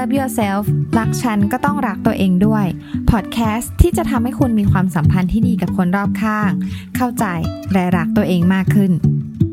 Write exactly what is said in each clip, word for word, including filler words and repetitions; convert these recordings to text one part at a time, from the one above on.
Love Yourself รักฉันก็ต้องรักตัวเองด้วยพอดแคสต์ที่จะทำให้คุณมีความสัมพันธ์ที่ดีกับคนรอบข้างเข้าใจและรักตัวเองมากขึ้น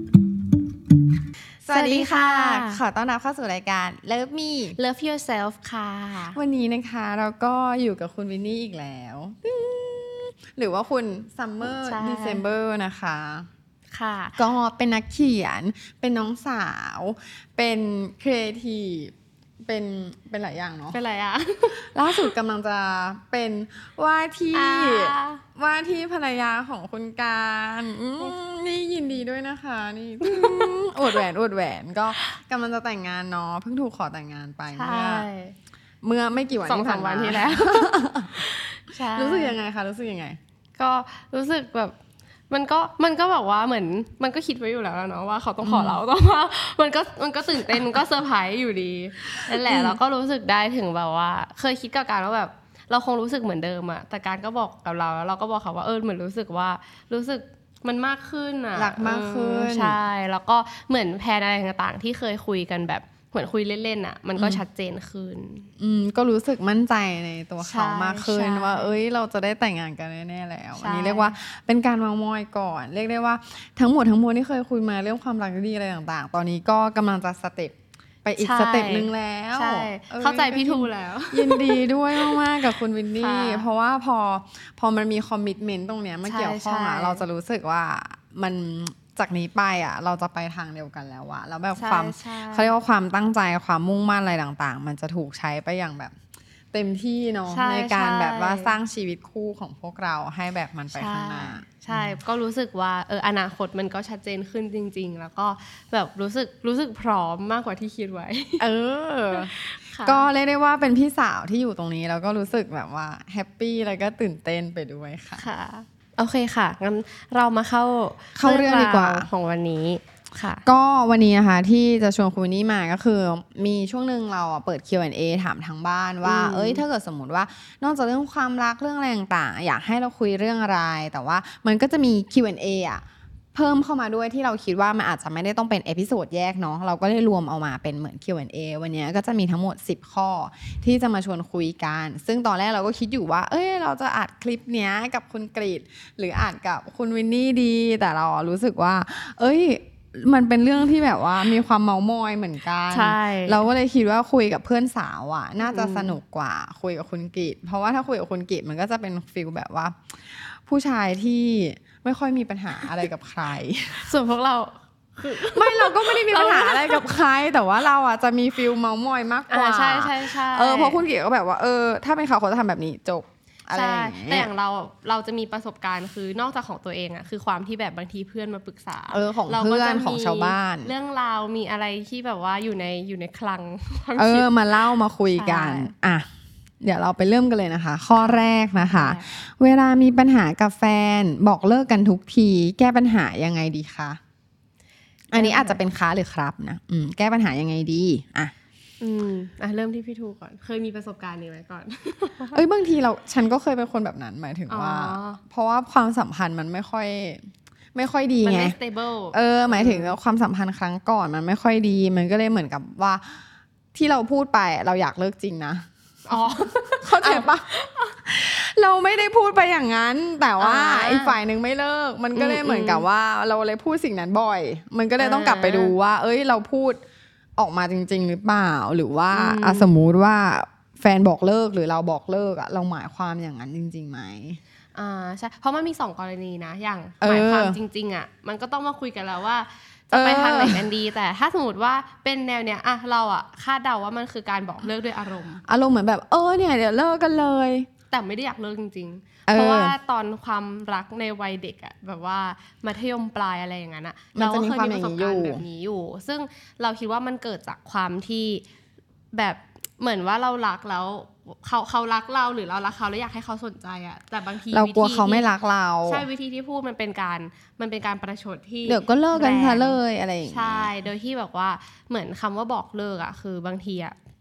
สวัสดีค่ะขอต้อนรับเข้าสู่รายการ Love Me Love Yourself ค่ะวันนี้นะคะเราก็อยู่กับคุณวินนี่อีกแล้วหรือว่าคุณ Summer December นะคะค่ะก็เป็นนักเขียนเป็นน้องสาวเป็นครีเอทีฟเป็นเป็นหลายอย่างเนาะเป็นหลายอย่างล่าสุดกำลังจะเป็นว่าที่ว่าที่ภรรยาของคุณการนี่ยินดีด้วยนะคะนี่อวดแหวนอวดแหวนก็กำลังจะแต่งงานเนาะเพิ่งถูกขอแต่งงานไปเมื่อเมื่อไม่กี่วันสองสามวันที่แล้วรู้สึกยังไงคะรู้สึกยังไงก็รู้สึกแบบมันก็มันก็แบบว่าเหมือนมันก็คิดไว้อยู่แล้วเนาะว่าเขาต้องขอเราต้องว่ามันก็มันก็ตื่นเต้นมันก็เซอร์ไพรส์อยู่ดีนั่นแหละเราก็รู้สึกได้ถึงแบบว่าเคยคิดกับการว่าแบบเราคงรู้สึกเหมือนเดิมอะแต่การก็บอกกับเราแล้วเราก็บอกเขาว่าเออเหมือนรู้สึกว่ารู้สึกมันมากขึ้นอะรักมากขึ้นใช่แล้วก็เหมือนแพลนอะไรต่างๆที่เคยคุยกันแบบเหมือนคุยเล่นๆอ่ะมันก็ชัดเจนขึ้นอืมก็รู้สึกมั่นใจในตัวเขามากขึ้นว่าเอ้ยเราจะได้แต่งงานกันแน่ๆแล้วอันนี้เรียกว่าเป็นการวางมอยก่อนเรียกได้ว่าทั้งหมดทั้งมวลที่เคยคุยมาเรื่องความรักดีอะไรต่างๆตอนนี้ก็กำลังจะสเต็ปไปอีกสเต็ปนึงแล้วใช่เข้าใจพี่ทูแล้วยินดีด้วยมากๆกับคุณวินนี่เพราะว่าพอพอมันมีคอมมิตเมนต์ตรงเนี้ยมาเกี่ยวข้องอ่ะเราจะรู้สึกว่ามันจากนี้ไปอ่ะเราจะไปทางเดียวกันแล้วอะแล้วแบบความเขาเรียกว่าความตั้งใจความมุ่งมั่นอะไรต่างๆมันจะถูกใช้ไปอย่างแบบเต็มที่เนาะ ใ, ในการแบบว่าสร้างชีวิตคู่ของพวกเราให้แบบมันไปข้างหน้าใช่ก็รู้สึกว่าเอออนาคตมันก็ชัดเจนขึ้นจริงๆแล้วก็แบบรู้สึกรู้สึกพร้อมมากกว่าที่คิดไว้เออก็เรียกได้ว่าเป็นพี่สาวที่อยู่ตรงนี้แล้วก็รู้สึกแบบว่าแฮปปี้แล้วก็ตื่นเต้นไปด้วยค่ะค่ะโอเคค่ะงั้นเรามาเข้าเข้าเรื่องดีกว่าของวันนี้ค่ะก็วันนี้นะคะที่จะชวนคุณนี่มาก็คือมีช่วงนึงเราเปิด คิว แอนด์ เอ ถามทางบ้านว่าเอ้ยถ้าเกิดสมมติว่านอกจากเรื่องความรักเรื่องอะไรต่างๆอยากให้เราคุยเรื่องอะไรแต่ว่ามันก็จะมี คิว แอนด์ เอ อ่ะเพิ่มเข้ามาด้วยที่เราคิดว่ามันอาจจะไม่ได้ต้องเป็นเอพิโซดแยกเนาะเราก็ได้รวมเอามาเป็นเหมือน คิว แอนด์ เอ วันนี้ก็จะมีทั้งหมดสิบข้อที่จะมาชวนคุยกันซึ่งตอนแรกเราก็คิดอยู่ว่าเอ้ยเราจะอัดคลิปเนี้ยกับคุณกรีฑหรืออัดกับคุณวินนี่ดีแต่เรารู้สึกว่าเอ้ยมันเป็นเรื่องที่แบบว่ามีความเมามอยเหมือนกันเราก็เลยคิดว่าคุยกับเพื่อนสาวอ่ะน่าจะสนุกกว่าคุยกับคุณกรีฑเพราะว่าถ้าคุยกับคุณกรีฑมันก็จะเป็นฟีลแบบว่าผู้ชายที่ไม่ค่อยมีปัญหาอะไรกับใครส่วนพวกเราไม่เราก็ไม่ได้มีปัญหาอะไรกับใครแต่ว่าเราอ่ะจะมีฟีลเมามอยมากกว่าใช่ใช่ใช่เออเพราะคุณกรีฑก็แบบว่าเออถ้าเป็นเขาเขาจะทำแบบนี้จบใช่แต่อย่างเราเราจะมีประสบการณ์คือนอกจากของตัวเองอ่ะคือความที่แบบบางทีเพื่อนมาปรึกษาเออของเพื่อนของชาวบ้านเรื่องราวมีอะไรที่แบบว่าอยู่ในอยู่ในคลังเออมาเล่ามาคุยกันอ่ะเดี๋ยวเราไปเริ่มกันเลยนะคะข้อแรกนะคะเวลามีปัญหากับแฟนบอกเลิกกันทุกทีแก้ปัญหายังไงดีคะอันนี้อาจจะเป็นค้าหรือครับนะอืมแก้ปัญหายังไงดีอ่ะอืมอ่ะเริ่มที่พี่ทูก่อนเคยมีประสบการณ์นี้ไว้ก่อนเอ้ยบางทีเราฉันก็เคยเป็นคนแบบนั้นหมายถึงว่าเพราะว่าความสัมพันธ์มันไม่ค่อยไม่ค่อยดีไง เออหมายถึงความสัมพันธ์ครั้งก่อนมันไม่ค่อยดีมันก็เลยเหมือนกับว่าที่เราพูดไปเราอยากเลิกจริงนะอ๋อเข้าใจปะเราไม่ได้พูดไปอย่างนั้นแต่ว่าอีกฝ่ายนึงไม่เลิกมันก็เลยเหมือนกับว่าเราเลยพูดสิ่งนั้นบ่อยมันก็เลยต้องกลับไปดูว่าเอ้ยเราพูดออกมาจริงๆหรือเปล่าหรือว่าสมมุติว่าแฟนบอกเลิกหรือเราบอกเลิกอะเราหมายความอย่างนั้นจริงๆไหมอ่าใช่เพราะมันมีสองกรณีนะอย่างหมายความจริงๆอะมันก็ต้องมาคุยกันแล้วว่าจะไปทางไหนกันดีแต่ถ้าสมมติว่าเป็นแนวเนี้ยอะเราอะคาดเดาว่ามันคือการบอกเลิกด้วยอารมณ์อารมณ์เหมือนแบบเออเนี่ยเดี๋ยวเลิกกันเลยแต่ไม่ได้อยากเลิกจริงๆเพราะว่าตอนความรักในวัยเด็กอะแบบว่ามัธยมปลายอะไรอย่างนั้นอะเราก็เคยมีประสบการณ์แบบนี้อยู่ซึ่งเราคิดว่ามันเกิดจากความที่แบบเหมือนว่าเรารักแล้วเขาเขารักเราหรือเรารักเขาแล้วอยากให้เขาสนใจอะแต่บางทีเรากลัวเขาไม่รักเราใช่วิธีที่พูดมันเป็นการมันเป็นการประชดที่เดี๋ยวก็เลิกกันซะเลยอะไรอย่างเงี้ยใช่โดยที่แบบว่าเหมือนคำว่าบอกเลิกอะคือบางทีอะ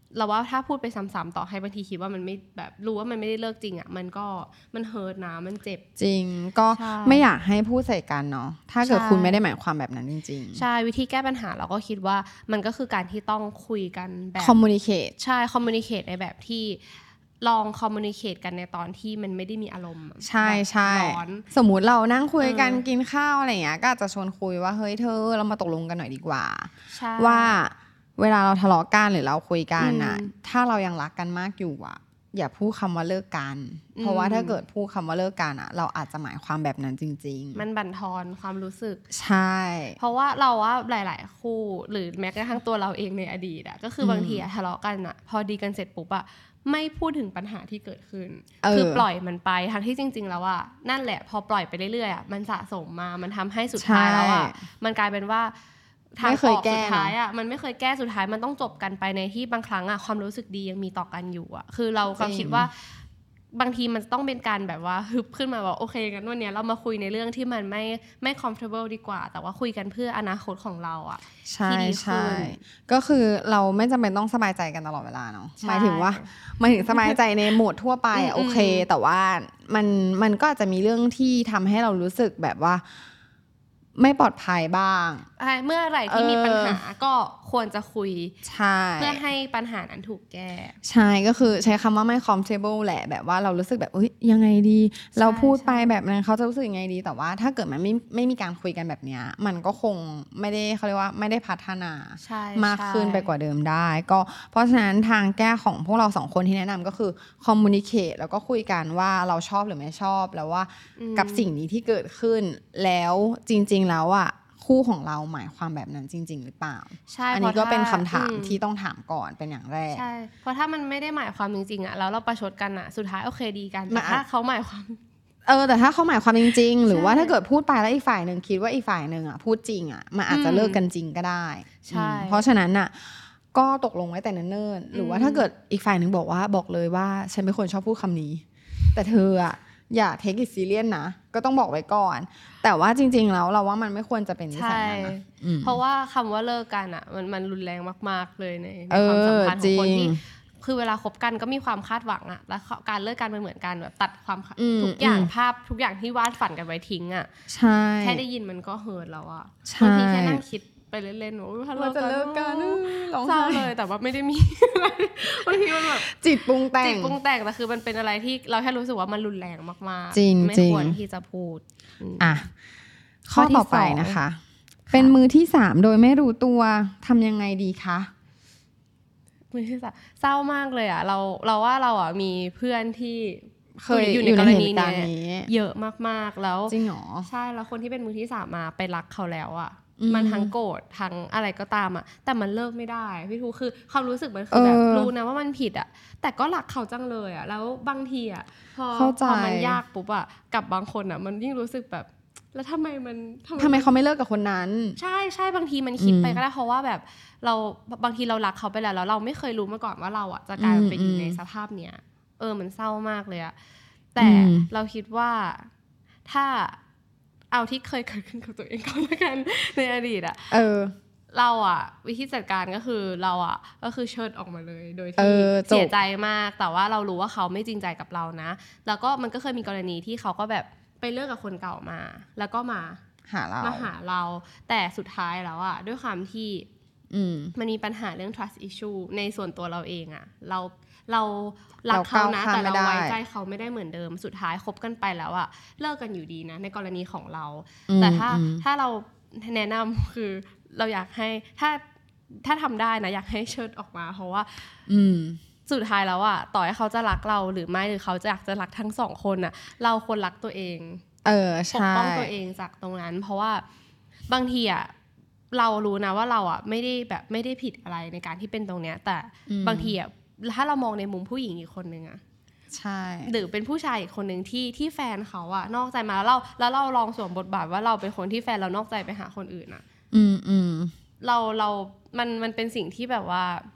เราว่าถ้าพูดไปซ้ำๆต่อให้บางทีคิดว่ามันไม่แบบรู้ว่ามันไม่ได้เลิกจริงอ่ะมันก็มันเฮิร์ตนะมันเจ็บจริงก็ไม่อยากให้พูดใส่กันเนาะถ้าเกิดคุณไม่ได้หมายความแบบนั้นจริงๆใช่วิธีแก้ปัญหาเราก็คิดว่ามันก็คือการที่ต้องคุยกันแบบคอมมูนิเคตใช่คอมมูนิเคตในแบบที่ลองคอมมูนิเคตกันในตอนที่มันไม่ได้มีอารมณ์ใช่ใช่สมมุติเรานั่งคุยกันกินข้าวอะไรอย่างเงี้ยก็อาจจะชวนคุยว่าเฮ้ยเธอเรามาตกลงกันหน่อยดีกว่าว่าเวลาเราทะเลาะกันหรือเราคุยกันน่ะถ้าเรายังรักกันมากอยู่อ่ะอย่าพูดคำว่าเลิกกันเพราะว่าถ้าเกิดพูดคำว่าเลิกกันอ่ะเราอาจจะหมายความแบบนั้นจริงๆมันบั่นทอนความรู้สึกใช่เพราะว่าเราว่าหลายๆคู่หรือแม้กระทั่งตัวเราเองในอดีตอ่ะก็คือบางทีทะเลาะกันอ่ะพอดีกันเสร็จปุ๊บอ่ะไม่พูดถึงปัญหาที่เกิดขึ้นคือปล่อยมันไปทั้งที่จริงๆแล้วอ่ะนั่นแหละพอปล่อยไปเรื่อยๆอ่ะมันสะสมมามันทำให้สุดท้ายแล้วอ่ะมันกลายเป็นว่าทางออกสุดท้ายอ่ะมันไม่เคยแก้สุดท้ายมันต้องจบกันไปในที่บางครั้งอ่ะความรู้สึกดียังมีต่อกันอยู่อ่ะคือเราก็คิดว่าบางทีมันต้องเป็นการแบบว่าฮึบขึ้นมาว่าโอเคกันวันนี้เรามาคุยในเรื่องที่มันไม่ไม่ comfortable ดีกว่าแต่ว่าคุยกันเพื่ออนาคตของเราอ่ะที่ดีขึ้นก็คือเราไม่จำเป็นต้องสบายใจกันตลอดเวลาเนาะหมายถึงว่าหมายถึงสบายใจในโหมดทั่วไปโอเคแต่ว่ามันมันก็อาจจะมีเรื่องที่ทำให้เรารู้สึกแบบว่าไม่ปลอดภัยบ้างเมื่อไหร่ที่มีปัญหาก็ควรจะคุยใช่เพื่อให้ปัญหานั้นถูกแก้ใช่ก็คือใช้คำว่าไม่ comfortable แหละแบบว่าเรารู้สึกแบบเอ้ยยังไงดีเราพูดไปแบบนั้นเขาจะรู้สึกยังไงดีแต่ว่าถ้าเกิดมันไม่ไม่มีการคุยกันแบบนี้มันก็คงไม่ได้เขาเรียกว่าไม่ได้พัฒนามากขึ้นไปกว่าเดิมได้ก็เพราะฉะนั้นทางแก้ของพวกเราสองคนที่แนะนำก็คือ communicate แล้วก็คุยกันว่าเราชอบหรือไม่ชอบแล้วว่ากับสิ่งนี้ที่เกิดขึ้นแล้วจริงๆแล้วอ่ะคู่ของเราหมายความแบบนั้นจริงๆหรือเปล่าใช่อันนี้ก็เป็นคำถามที่ต้องถามก่อนเป็นอย่างแรกใช่เพราะถ้ามันไม่ได้หมายความจริงๆอ่ะแล้วเราประชดกันอ่ะสุดท้ายโอเคดีกันแต่ถ้าเขาหมายความเออแต่ถ้าเขาหมายความจริงๆหรือว่าถ้าเกิดพูดไปแล้วอีกฝ่ายนึงคิดว่าอีกฝ่ายนึงอ่ะพูดจริงอ่ะมันอาจจะเลิกกันจริงก็ได้ใช่เพราะฉะนั้นอ่ะก็ตกลงไว้แต่เนิ่นๆหรือว่าถ้าเกิดอีกฝ่ายนึงบอกว่าบอกเลยว่าฉันเป็นคนชอบพูดคำนี้แต่เธออ่ะอย่า take it serious นะก็ต้องบอกไว้ก่อนแต่ว่าจริงๆแล้วเราว่ามันไม่ควรจะเป็นนิสัยนั้นนะเพราะว่าคำว่าเลิกกันอ่ะมันมันรุนแรงมากๆเลยในในความสัมพันธ์ของคนที่คือเวลาคบกันก็มีความคาดหวังอ่ะแล้วการเลิกกันมันเหมือนกันแบบตัดความทุกอย่างภาพทุกอย่างที่วาดฝันกันไว้ทิ้งอ่ะใช่แค่ได้ยินมันก็เฮิร์ตแล้วอ่ะบางทีแค่นั่งคิดไปเล่นๆว่าถ้าเราจะเลิกกันเศร้าเลยแต่ว่าไม่ได้มีบางทีมันแบบจิตปรุงแต่งจิตปรุงแต่งแต่คือมันเป็นอะไรที่เราแค่รู้สึกว่ามันรุนแรงมากๆไม่ควรที่จะพูดอ่ะข้อต่อไปนะคะเป็นมือที่สามโดยไม่รู้ตัวทำยังไงดีคะมือที่สามเศร้ามากเลยอ่ะเราเราว่าเราอ่ะมีเพื่อนที่เคยอยู่ในกรณีนี้เยอะมากๆแล้วจริงหรอใช่แล้วคนที่เป็นมือที่สามมาไปรักเขาแล้วอ่ะมันทั้งโกรธทั้งอะไรก็ตามอ่ะแต่มันเลิกไม่ได้พี่ทูคือความรู้สึกมันคือแบบรู้นะว่ามันผิดอ่ะแต่ก็รักเขาจังเลยอ่ะแล้วบางทีอ่ะพอพอมันยากปุ๊บอ่ะกับบางคนอ่ะมันยิ่งรู้สึกแบบแล้วทำไมมันทำไมเขาไม่เลิกกับคนนั้นใช่ใช่บางทีมันคิดไปก็ได้เพราะว่าแบบเราบางทีเรารักเขาไปแล้วแล้วเราไม่เคยรู้มาก่อนว่าเราอ่ะจะกลายเป็นอยู่ในสภาพเนี้ยเออมันเศร้ามากเลยอ่ะแต่เราคิดว่าถ้าเอาที่เคยเกิดขึ้นกับตัวเองก็แล้วกันในอดีตอ่ะเออเราอ่ะวิธีจัดการก็คือเราอ่ะก็คือเชิดออกมาเลยโดยที่เสียใจมากแต่ว่าเรารู้ว่าเขาไม่จริงใจกับเรานะแล้วก็มันก็เคยมีกรณีที่เขาก็แบบไปเลิกกับคนเก่ามาแล้วก็มาหาเรามาหาเราแต่สุดท้ายแล้วอ่ะด้วยความที่มันมีปัญหาเรื่อง trust issue ในส่วนตัวเราเองอ่ะเราเรารักเขานะแต่เราไว้ใจเขาไม่ได้เหมือนเดิมสุดท้ายคบกันไปแล้วอ่ะเลิกกันอยู่ดีนะในกรณีของเราแต่ถ้าถ้าเราแนะนำคือเราอยากให้ถ้าถ้าทำได้นะอยากให้เชิดออกมาเพราะว่าสุดท้ายแล้วอ่ะต่อให้เขาจะรักเราหรือไม่หรือเขาจะอยากจะรักทั้งสองคนอ่ะเราควรรักตัวเองเออใช่ปกป้องตัวเองจากตรงนั้นเพราะว่าบางทีอ่ะเรารู้นะว่าเราอ่ะไม่ได้แบบไม่ได้ผิดอะไรในการที่เป็นตรงเนี้ยแต่บางทีอ่ะถ้าเรามองในมุมผู้หญิงอีกคนนึงอ่ะใช่หรือเป็นผู้ชายอีกคนนึงที่ที่แฟนเขาอ่ะนอกใจมาแล้วเราแล้วเราลองสวมบทบาทว่าเราเป็นคนที่แฟนเรานอกใจไปหาคนอื่นอ่ะอืมอืมเราเรามันมันเป็นสิ่งที่แบบว่า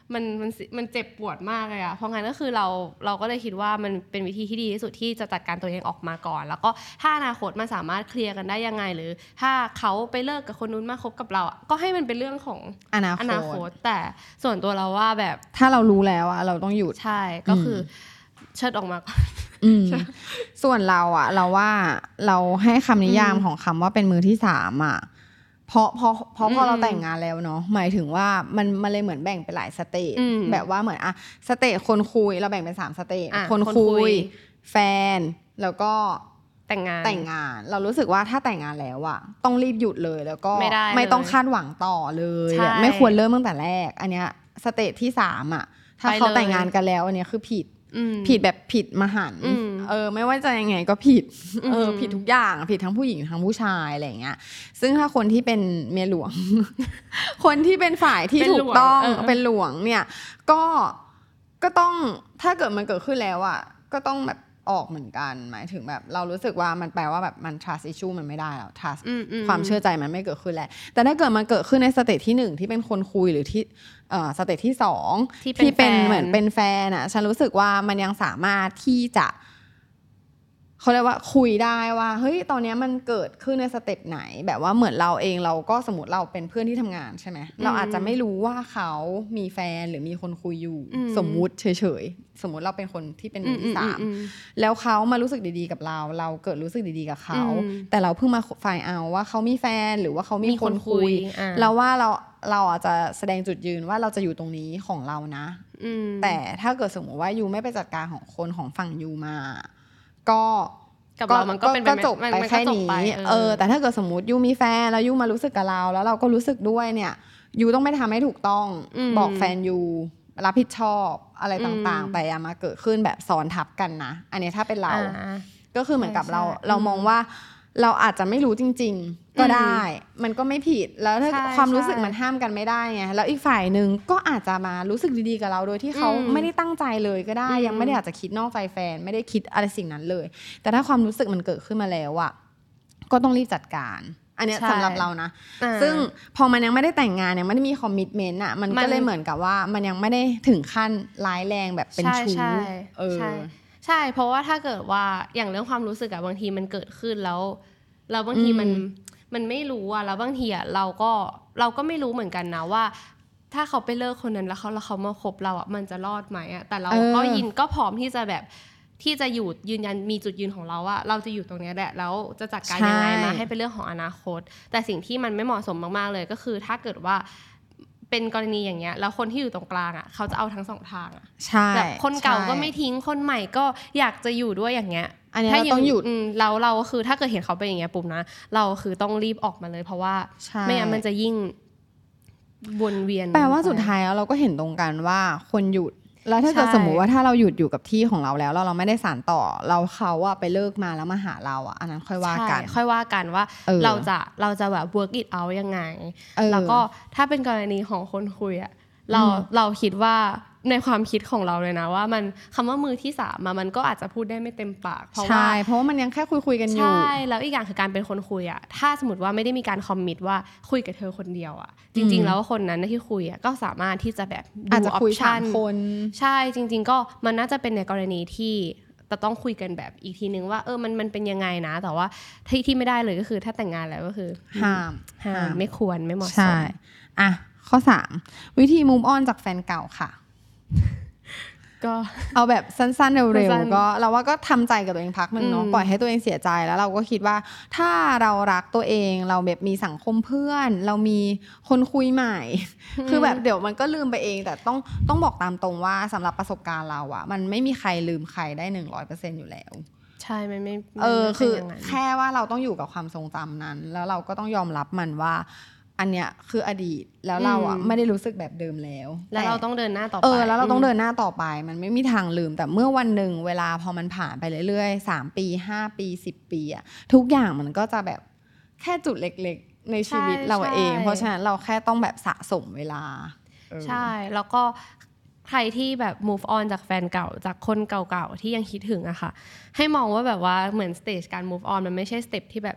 มันมันมันเจ็บปวดมากเลยอะเพราะงั้นก็คือเราเราก็เลยคิดว่ามันเป็นวิธีที่ดีที่สุดที่จะจัดการตัวเองออกมาก่อนแล้วก็ถ้าอนาคตมันสามารถเคลียร์กันได้ยังไงหรือถ้าเขาไปเลิกกับคนนู้นมาคบกับเราอะก็ให้มันเป็นเรื่องของอนาคตอนาคตแต่ส่วนตัวเราว่าแบบถ้าเรารู้แล้วอะเราต้องหยุดใช่ก็คือเชิดออกมาก่อนส่วนเราอะเราว่าเราให้คำนิยามของคำว่าเป็นมือที่สามอะเพราะเพราะเพราะพอเราแต่งงานแล้วเนาะหมายถึงว่ามันมันเลยเหมือนแบ่งเป็นหลายสเตจแบบว่าเหมือนอะสเตจคนคุยเราแบ่งเป็นสามสเตจคนคุยแฟนแล้วก็แต่งงานแต่งงานเรารู้สึกว่าถ้าแต่งงานแล้วอะต้องรีบหยุดเลยแล้วก็ไม่ไม่ต้องคาดหวังต่อเลยไม่ควรเริ่มตั้งแต่แรกอันเนี้ยสเตจที่สามอะถ้าเขาแต่งงานกันแล้วอันเนี้ยคือผิดผิดแบบผิดมหันต์เออไม่ว่าจะยังไงก็ผิดเออผิดทุกอย่างผิดทั้งผู้หญิงทั้งผู้ชายอะไรอย่างเงี้ยซึ่งถ้าคนที่เป็นเมียหลวง คนที่เป็นฝ่ายที่ถูกต้องเป็นหลวงเนี่ยก็ก็ต้องถ้าเกิดมันเกิดขึ้นแล้วอ่ะก็ต้องแบบออกเหมือนกันหมายถึงแบบเรารู้สึกว่ามันแปลว่าแบบมัน trust issue มันไม่ได้แล้ว trust ความเชื่อใจมันไม่เกิดขึ้นแล้วแต่ถ้าเกิดมันเกิดขึ้นในสเตจที่หนึ่งที่เป็นคนคุยหรือที่เอ่อสเตจที่สองที่เป็นเหมือนเป็นแฟนอ่ะฉันรู้สึกว่ามันยังสามารถที่จะเขาเรียกว่าคุยได้ว่าเฮ้ยตอนนี้มันเกิดขึ้นในสเต็ปไหนแบบว่าเหมือนเราเองเราก็สมมติเราเป็นเพื่อนที่ทำงานใช่ไหมเราอาจจะไม่รู้ว่าเขามีแฟนหรือมีคนคุยอยู่สมมุติเฉยๆสมมุติเราเป็นคนที่เป็นมือที่สามแล้วเขามารู้สึกดีๆกับเราเราเกิดรู้สึกดีๆกับเขาแต่เราเพิ่งมาไฟล์เอาว่าเขามีแฟนหรือว่าเขามีคนคุยแล้วว่าเราเราอาจจะแสดงจุดยืนว่าเราจะอยู่ตรงนี้ของเรานะแต่ถ้าเกิดสมมติว่ายูไม่ไปจัดการของคนของฝั่งยูมาก็กับเรามันก็เป็นก็จบไปแค่นี้เออแต่ถ้าเกิดสมมติยูมีแฟนแล้วยูมารู้สึกกับเราแล้วเราก็รู้สึกด้วยเนี่ยยูต้องไม่ทำให้ถูกต้องบอกแฟนยูรับผิดชอบอะไรต่างๆแต่อย่ามาเกิดขึ้นแบบซ้อนทับกันนะอันนี้ถ้าเป็นเราก็คือเหมือนกับเราเรามองว่าเราอาจจะไม่รู้จริงๆก็ได้มันก็ไม่ผิดแล้วถ้าความรู้สึกมันห้ามกันไม่ได้ไงแล้วอีกฝ่ายนึงก็อาจจะมารู้สึกดีๆกับเราโดยที่เขาไม่ได้ตั้งใจเลยก็ได้ยังไม่ได้อาจจะคิดนอกใจแฟนไม่ได้คิดอะไรสิ่งนั้นเลยแต่ถ้าความรู้สึกมันเกิดขึ้นมาแล้วอ่ะก็ต้องรีบจัดการอันนี้สำหรับเรานะซึ่งพอมันยังไม่ได้แต่งงานยังไม่ได้มีคอมมิตเมนต์อ่ะมันก็เลยเหมือนกับว่ามันยังไม่ได้ถึงขั้นร้ายแรงแบบเป็นชู้เออใช่เพราะว่าถ้าเกิดว่าอย่างเรื่องความรู้สึกอะบางทีมันเกิดขึ้นแล้วแล้วบางทีมันมันไม่รู้อะแล้วบางทีอะเราก็เราก็ไม่รู้เหมือนกันนะว่าถ้าเขาไปเลิกคนนั้นแล้วเขาแล้วเขามาคบเราอะมันจะรอดไหมอะแต่เราก็ยินก็พร้อมที่จะแบบที่จะอยู่ยืนยันมีจุดยืนของเราว่าเราจะอยู่ตรงนี้แหละแล้วจะจัดการยังไงมาให้เป็นเรื่องของอนาคตแต่สิ่งที่มันไม่เหมาะสมมากๆเลยก็คือถ้าเกิดว่าเป็นกรณีอย่างเงี้ยแล้วคนที่อยู่ตรงกลางอ่ะเขาจะเอาทั้งสองทางอ่ะใช่แบบคนเก่าก็ไม่ทิ้งคนใหม่ก็อยากจะอยู่ด้วยอย่างเงี้ยอันนี้เราต้องหยุดเราเราคือถ้าเกิดเห็นเขาเป็นอย่างเงี้ยปุ๊บนะเราคือต้องรีบออกมาเลยเพราะว่าไม่งั้นมันจะยิ่งวนเวียนแปลว่าสุดท้ายแล้วเราก็เห็นตรงกันว่าคนหยุดแล้วถ้าเกิดสมมุติว่าถ้าเราหยุดอยู่กับที่ของเราแล้วเราไม่ได้สานต่อเราเขาอะไปเลิกมาแล้วมาหาเราอะอันนั้นค่อยว่ากันค่อยว่ากันว่าเราจะเราจะแบบ work it out ยังไงแล้วก็ถ้าเป็นกรณีของคนคุยอะเราเราคิดว่าในความคิดของเราเลยนะว่ามันคำว่ามือที่สามมันก็อาจจะพูดได้ไม่เต็มปากเพราะว่าใช่เพราะว่ามันยังแค่คุยคุยกันอยู่ใช่แล้วอีกอย่างคือการเป็นคนคุยอะถ้าสมมติว่าไม่ได้มีการคอมมิตว่าคุยกับเธอคนเดียวอะจริงๆแล้วคนนั้นที่คุยอะก็สามารถที่จะแบบดูออปชั่นคนใช่จริงๆก็มันน่าจะเป็นในกรณีที่จะต้องคุยกันแบบอีกทีนึงว่าเออมันมันเป็นยังไงนะแต่ว่าที่ที่ไม่ได้เลยก็คือถ้าแต่งงานแล้วก็คือห้ามห้ามไม่ควรไม่เหมาะสมใช่อ่ะข้อสามวิธี move on จากแฟนเก่าค่ะก็เอาแบบสั้นๆเร็วๆก็เราว่าก็ทำใจกับตัวเองพักนึงเนาะปล่อยให้ตัวเองเสียใจแล้วเราก็คิดว่าถ้าเรารักตัวเองเราแบบมีสังคมเพื่อนเรามีคนคุยใหม่คือแบบเดี๋ยวมันก็ลืมไปเองแต่ต้องต้องบอกตามตรงว่าสำหรับประสบการณ์เราอะมันไม่มีใครลืมใครได้ หนึ่งร้อยเปอร์เซ็นต์ อยู่แล้วใช่ไม่ไม่เออคือแค่ว่าเราต้องอยู่กับความทรงจำนั้นแล้วเราก็ต้องยอมรับมันว่าอันเนี้ยคืออดีตแล้วเราอ่ะไม่ได้รู้สึกแบบเดิมแล้วแล้วเราต้องเดินหน้าต่อไปเออแล้วเราต้องเดินหน้าต่อไปมันไม่มีทางลืมแต่เมื่อวันหนึ่งเวลาพอมันผ่านไปเรื่อยๆสามปีห้าปีสิบปีอ่ะทุกอย่างมันก็จะแบบแค่จุดเล็กๆในชีวิตเราเองเพราะฉะนั้นเราแค่ต้องแบบสะสมเวลาใช่แล้วก็ใครที่แบบ move on จากแฟนเก่าจากคนเก่าๆที่ยังคิดถึงอะค่ะให้มองว่าแบบว่าเหมือน stage การ move on มันไม่ใช่ step ที่แบบ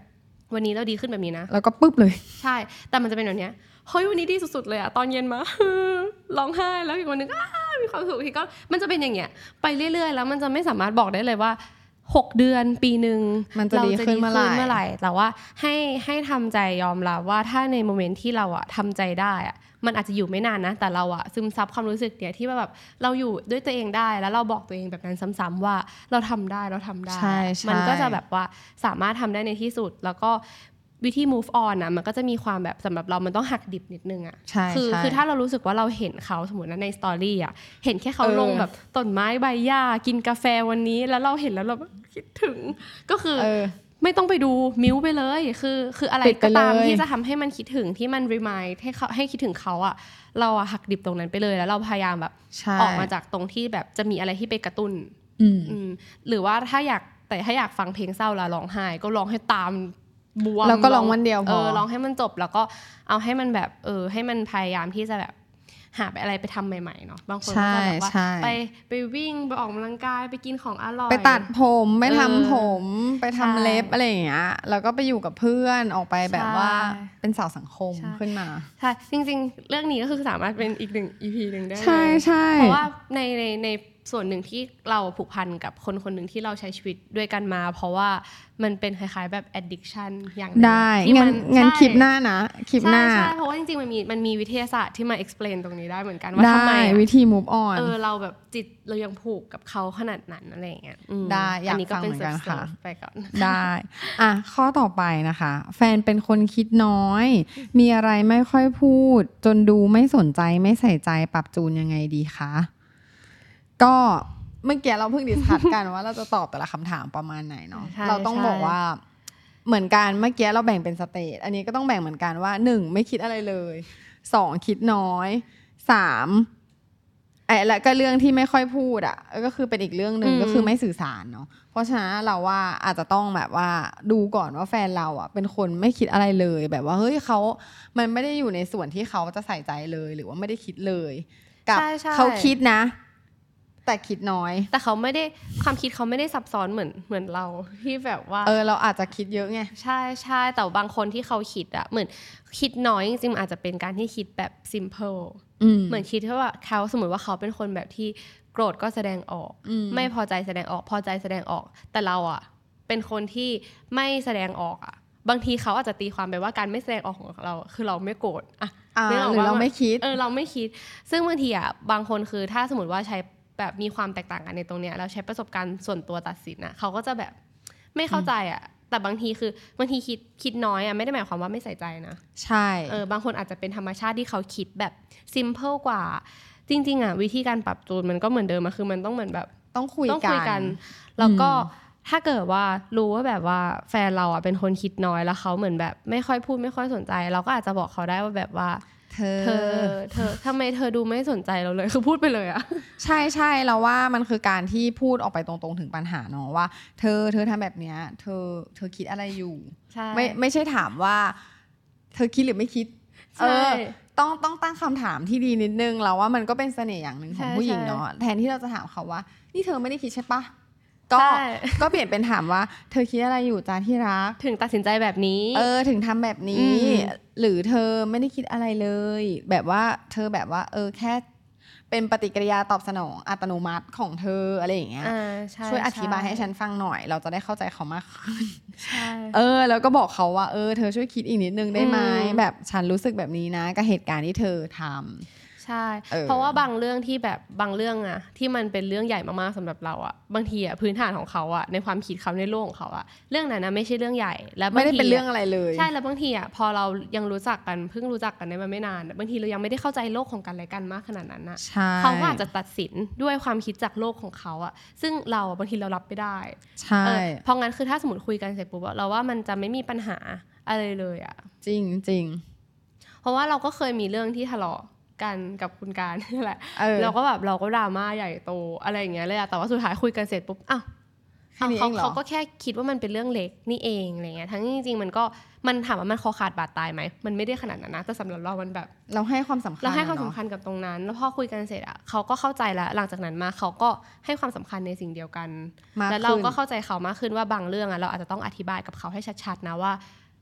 วันนี้เราดีขึ้นแบบนี้นะแล้วก็ปึ๊บเลยใช่แต่มันจะเป็นแบบเนี้ยเฮ้ยวันนี้ดีสุดๆเลยอะตอนเย็นมา ร้องไห้แล้วอีกวันนึงมีความสุขทีก็มันจะเป็นอย่างเงี้ยไปเรื่อยๆแล้วมันจะไม่สามารถบอกได้เลยว่าหกเดือนปีนึงมันจะดีขึ้นเมื่อไหร่แต่ว่าให้ให้ทำใจยอมรับว่าถ้าในโมเมนต์ที่เราอะทำใจได้อะมันอาจจะอยู่ไม่นานนะแต่เราอะซึมซับความรู้สึกเนี้ยที่แบบเราอยู่ด้วยตัวเองได้แล้วเราบอกตัวเองแบบนั้นซ้ำๆว่าเราทำได้เราทำได้มันก็จะแบบว่าสามารถทำได้ในที่สุดแล้วก็วิธี move on นะมันก็จะมีความแบบสำหรับเรามันต้องหักดิบนิดนึงอ่ะคือคือถ้าเรารู้สึกว่าเราเห็นเขาสมมตินะในสตอรี่อ่ะเห็นแค่เขาลงแบบต้นไม้ใบหญ้ากินกาแฟวันนี้แล้วเราเห็นแล้วเราคิดถึงก็คือไม่ต้องไปดูมิวไปเลยคือคืออะไรก็ตามที่จะทำให้มันคิดถึงที่มัน remind ให้เขาให้คิดถึงเขาอ่ะเราอ่ะหักดิบตรงนั้นไปเลยแล้วเราพยายามแบบออกมาจากตรงที่แบบจะมีอะไรที่ไปกระตุ้นหรือว่าถ้าอยากแต่ถ้าอยากฟังเพลงเศร้าแล้วร้องไห้ก็ร้องให้ตามบวมแล้วก็ร้องวันเดียวพอเออร้องให้มันจบแล้วก็เอาให้มันแบบเออให้มันพยายามที่จะแบบหาไปอะไรไปทำใหม่ๆเนาะบางคนก็จะแบบว่าไปไปวิ่งไปออกกำลังกายไปกินของอร่อยไปตัดผมไปทำผมไปทำเล็บอะไรอย่างเงี้ยแล้วก็ไปอยู่กับเพื่อนออกไปแบบว่าเป็นสาวสังคมขึ้นมาใช่จริงๆเรื่องนี้ก็คือสามารถเป็นอีกหนึ่ง อี พี นึงได้เลยใช่ใช่เพราะว่าในในในส่วนหนึ่งที่เราผูกพันกับคนคนหนึ่งที่เราใช้ชีวิตด้วยกันมาเพราะว่ามันเป็นคล้ายๆแบบ addiction อย่างนึงได้งั้นงั้นคลิปหน้านะคลิปหน้าใช่เพราะว่าจริงๆมันมีมันมีวิทยาศาสตร์ที่มา explain ตรงนี้ได้เหมือนกันว่าทำไมวิธี move on เออเราแบบจิตเรายังผูกกับเขาขนาดนั้นอะไรอย่างเงี้ยได้อยากฟังเหมือนกันค่ะไปก่อนได้อ่ะข้อต่อไปนะคะแฟนเป็นคนคิดน้อยมีอะไรไม่ค่อยพูดจนดูไม่สนใจไม่ใส่ใจปรับจูนยังไงดีคะก็เมื่อกี้เราเพิ่งดิสคัสกันว่าเราจะตอบแต่ละคำถามประมาณไหนเนาะเราต้องบอกว่าเหมือนกันเมื่อกี้เราแบ่งเป็นสเตจอันนี้ก็ต้องแบ่งเหมือนกันว่าหนึ่งไม่คิดอะไรเลยสองคิดน้อยสามไอ้และก็เรื่องที่ไม่ค่อยพูดอ่ะก็คือเป็นอีกเรื่องนึงก็คือไม่สื่อสารเนาะเพราะฉะนั้นเราว่าอาจจะต้องแบบว่าดูก่อนว่าแฟนเราอ่ะเป็นคนไม่คิดอะไรเลยแบบว่าเฮ้ยเขามันไม่ได้อยู่ในส่วนที่เขาจะใส่ใจเลยหรือว่าไม่ได้คิดเลยกับเขาคิดนะแต่คิดน้อยแต่เขาไม่ได้ความคิดเขาไม่ได้ซับซ้อนเหมือนเหมือนเราที่แบบว่าเออเราอาจจะคิดเยอะไงใช่ใช่แต่บางคนที่เขาคิดอะเหมือนคิดน้อยจริงๆอาจจะเป็นการที่คิดแบบ simple เหมือนคิดว่าเขาสมมติว่าเขาเป็นคนแบบที่โกรธก็แสดงออกไม่พอใจแสดงออกพอใจแสดงออกแต่เราอะเป็นคนที่ไม่แสดงออกอะบางทีเขาอาจจะตีความไปว่าการไม่แสดงออกของเราคือเราไม่โกรธอะหรือเราไม่คิดเออเราไม่คิดซึ่งบางทีอะบางคนคือถ้าสมมติว่าใช้แบบมีความแตกต่างกันในตรงเนี้ยแล้วใช้ประสบการณ์ส่วนตัวตัดสินนะเขาก็จะแบบไม่เข้าใจอ่ะแต่บางทีคือบางทีคิดคิดน้อยอ่ะไม่ได้หมายความว่าไม่ใส่ใจนะใช่เออบางคนอาจจะเป็นธรรมชาติที่เขาคิดแบบ simple กว่าจริงๆอ่ะวิธีการปรับจูนมันก็เหมือนเดิมอะคือมันต้องเหมือนแบบต้องคุยกันต้องคุยกันแล้วก็ถ้าเกิดว่ารู้ว่าแบบว่าแฟนเราอ่ะเป็นคนคิดน้อยแล้วเขาเหมือนแบบไม่ค่อยพูดไม่ค่อยสนใจเราก็อาจจะบอกเขาได้ว่าแบบว่าเธอเธอเธอทำไมเธอดูไม่สนใจเราเลยคือพูดไปเลยอะใช่ใช่เราว่ามันคือการที่พูดออกไปตรงๆถึงปัญหาเนาะว่าเธอเธอทำแบบเนี้ยเธอเธอคิดอะไรอยู่ไม่ไม่ใช่ถามว่าเธอคิดหรือไม่คิดเออต้องต้องตั้งคำถามที่ดีนิดนึงเราว่ามันก็เป็นเสน่ห์อย่างหนึ่งของผู้หญิงเนาะแทนที่เราจะถามเขาว่านี่เธอไม่ได้คิดใช่ปะก็ก็เปลี่ยนเป็นถามว่าเธอคิดอะไรอยู่จ้าที่รักถึงตัดสินใจแบบนี้เออถึงทำแบบนี้หรือเธอไม่ได้คิดอะไรเลยแบบว่าเธอแบบว่าเออแค่เป็นปฏิกิริยาตอบสนองอัตโนมัติของเธออะไรอย่างเงี้ยช่วยอธิบายให้ฉันฟังหน่อยเราจะได้เข้าใจเขามากขึ้นเออแล้วก็บอกเขาว่าเออเธอช่วยคิดอีกนิดนึงได้ไหมแบบฉันรู้สึกแบบนี้นะกับเหตุการณ์ที่เธอทำใช่เพราะว่าบางเรื่องที่แบบบางเรื่องอะที่มันเป็นเรื่องใหญ่มากๆสำหรับเราอะบางทีอะพื้นฐานของเขาอะในความคิดเขาในโลกของเขาอะเรื่องนั้นนะไม่ใช่เรื่องใหญ่แล้วไม่ได้เป็นเรื่องอะไรเลยใช่แล้วบางทีอะพอเรายังรู้จักกันเพิ่งรู้จักกันได้มาไม่นานบางทีเรายังไม่ได้เข้าใจโลกของกันและกันมากขนาดนั้นนะเขาก็อาจจะตัดสินด้วยความคิดจากโลกของเขาอะซึ่งเราบางทีเรารับไม่ได้ใช่เพราะงั้นคือถ้าสมมติคุยกันเสร็จปุ๊บเราว่ามันจะไม่มีปัญหาอะไรเลยอะจริงจริงเพราะว่าเราก็เคยมีเรื่องที่ทะเลาะกันกับคุณการนี่แหละเราก็แบบเราก็ดราม่าใหญ่โตอะไรอย่างเงี้ยเลยอะแต่ว่าสุดท้ายคุยกันเสร็จปุ๊บอ้าวเขาเขาก็แค่คิดว่ามันเป็นเรื่องเล็กนี่เองอะไรเงี้ยทั้งจริงๆมันก็มันถามว่ามันคอขาดบาดตายไหมมันไม่ได้ขนาดนั้นนะแต่สำหรับเรามันแบบเราให้ความสำคัญเราให้ความสำคัญกับตรงนั้นแล้วพอคุยกันเสร็จอะเขาก็เข้าใจแล้วหลังจากนั้นมาเขาก็ให้ความสำคัญในสิ่งเดียวกันแล้วเราก็เข้าใจเขามากขึ้นว่าบางเรื่องอะเราอาจจะต้องอธิบายกับเขาให้ชัดๆนะว่า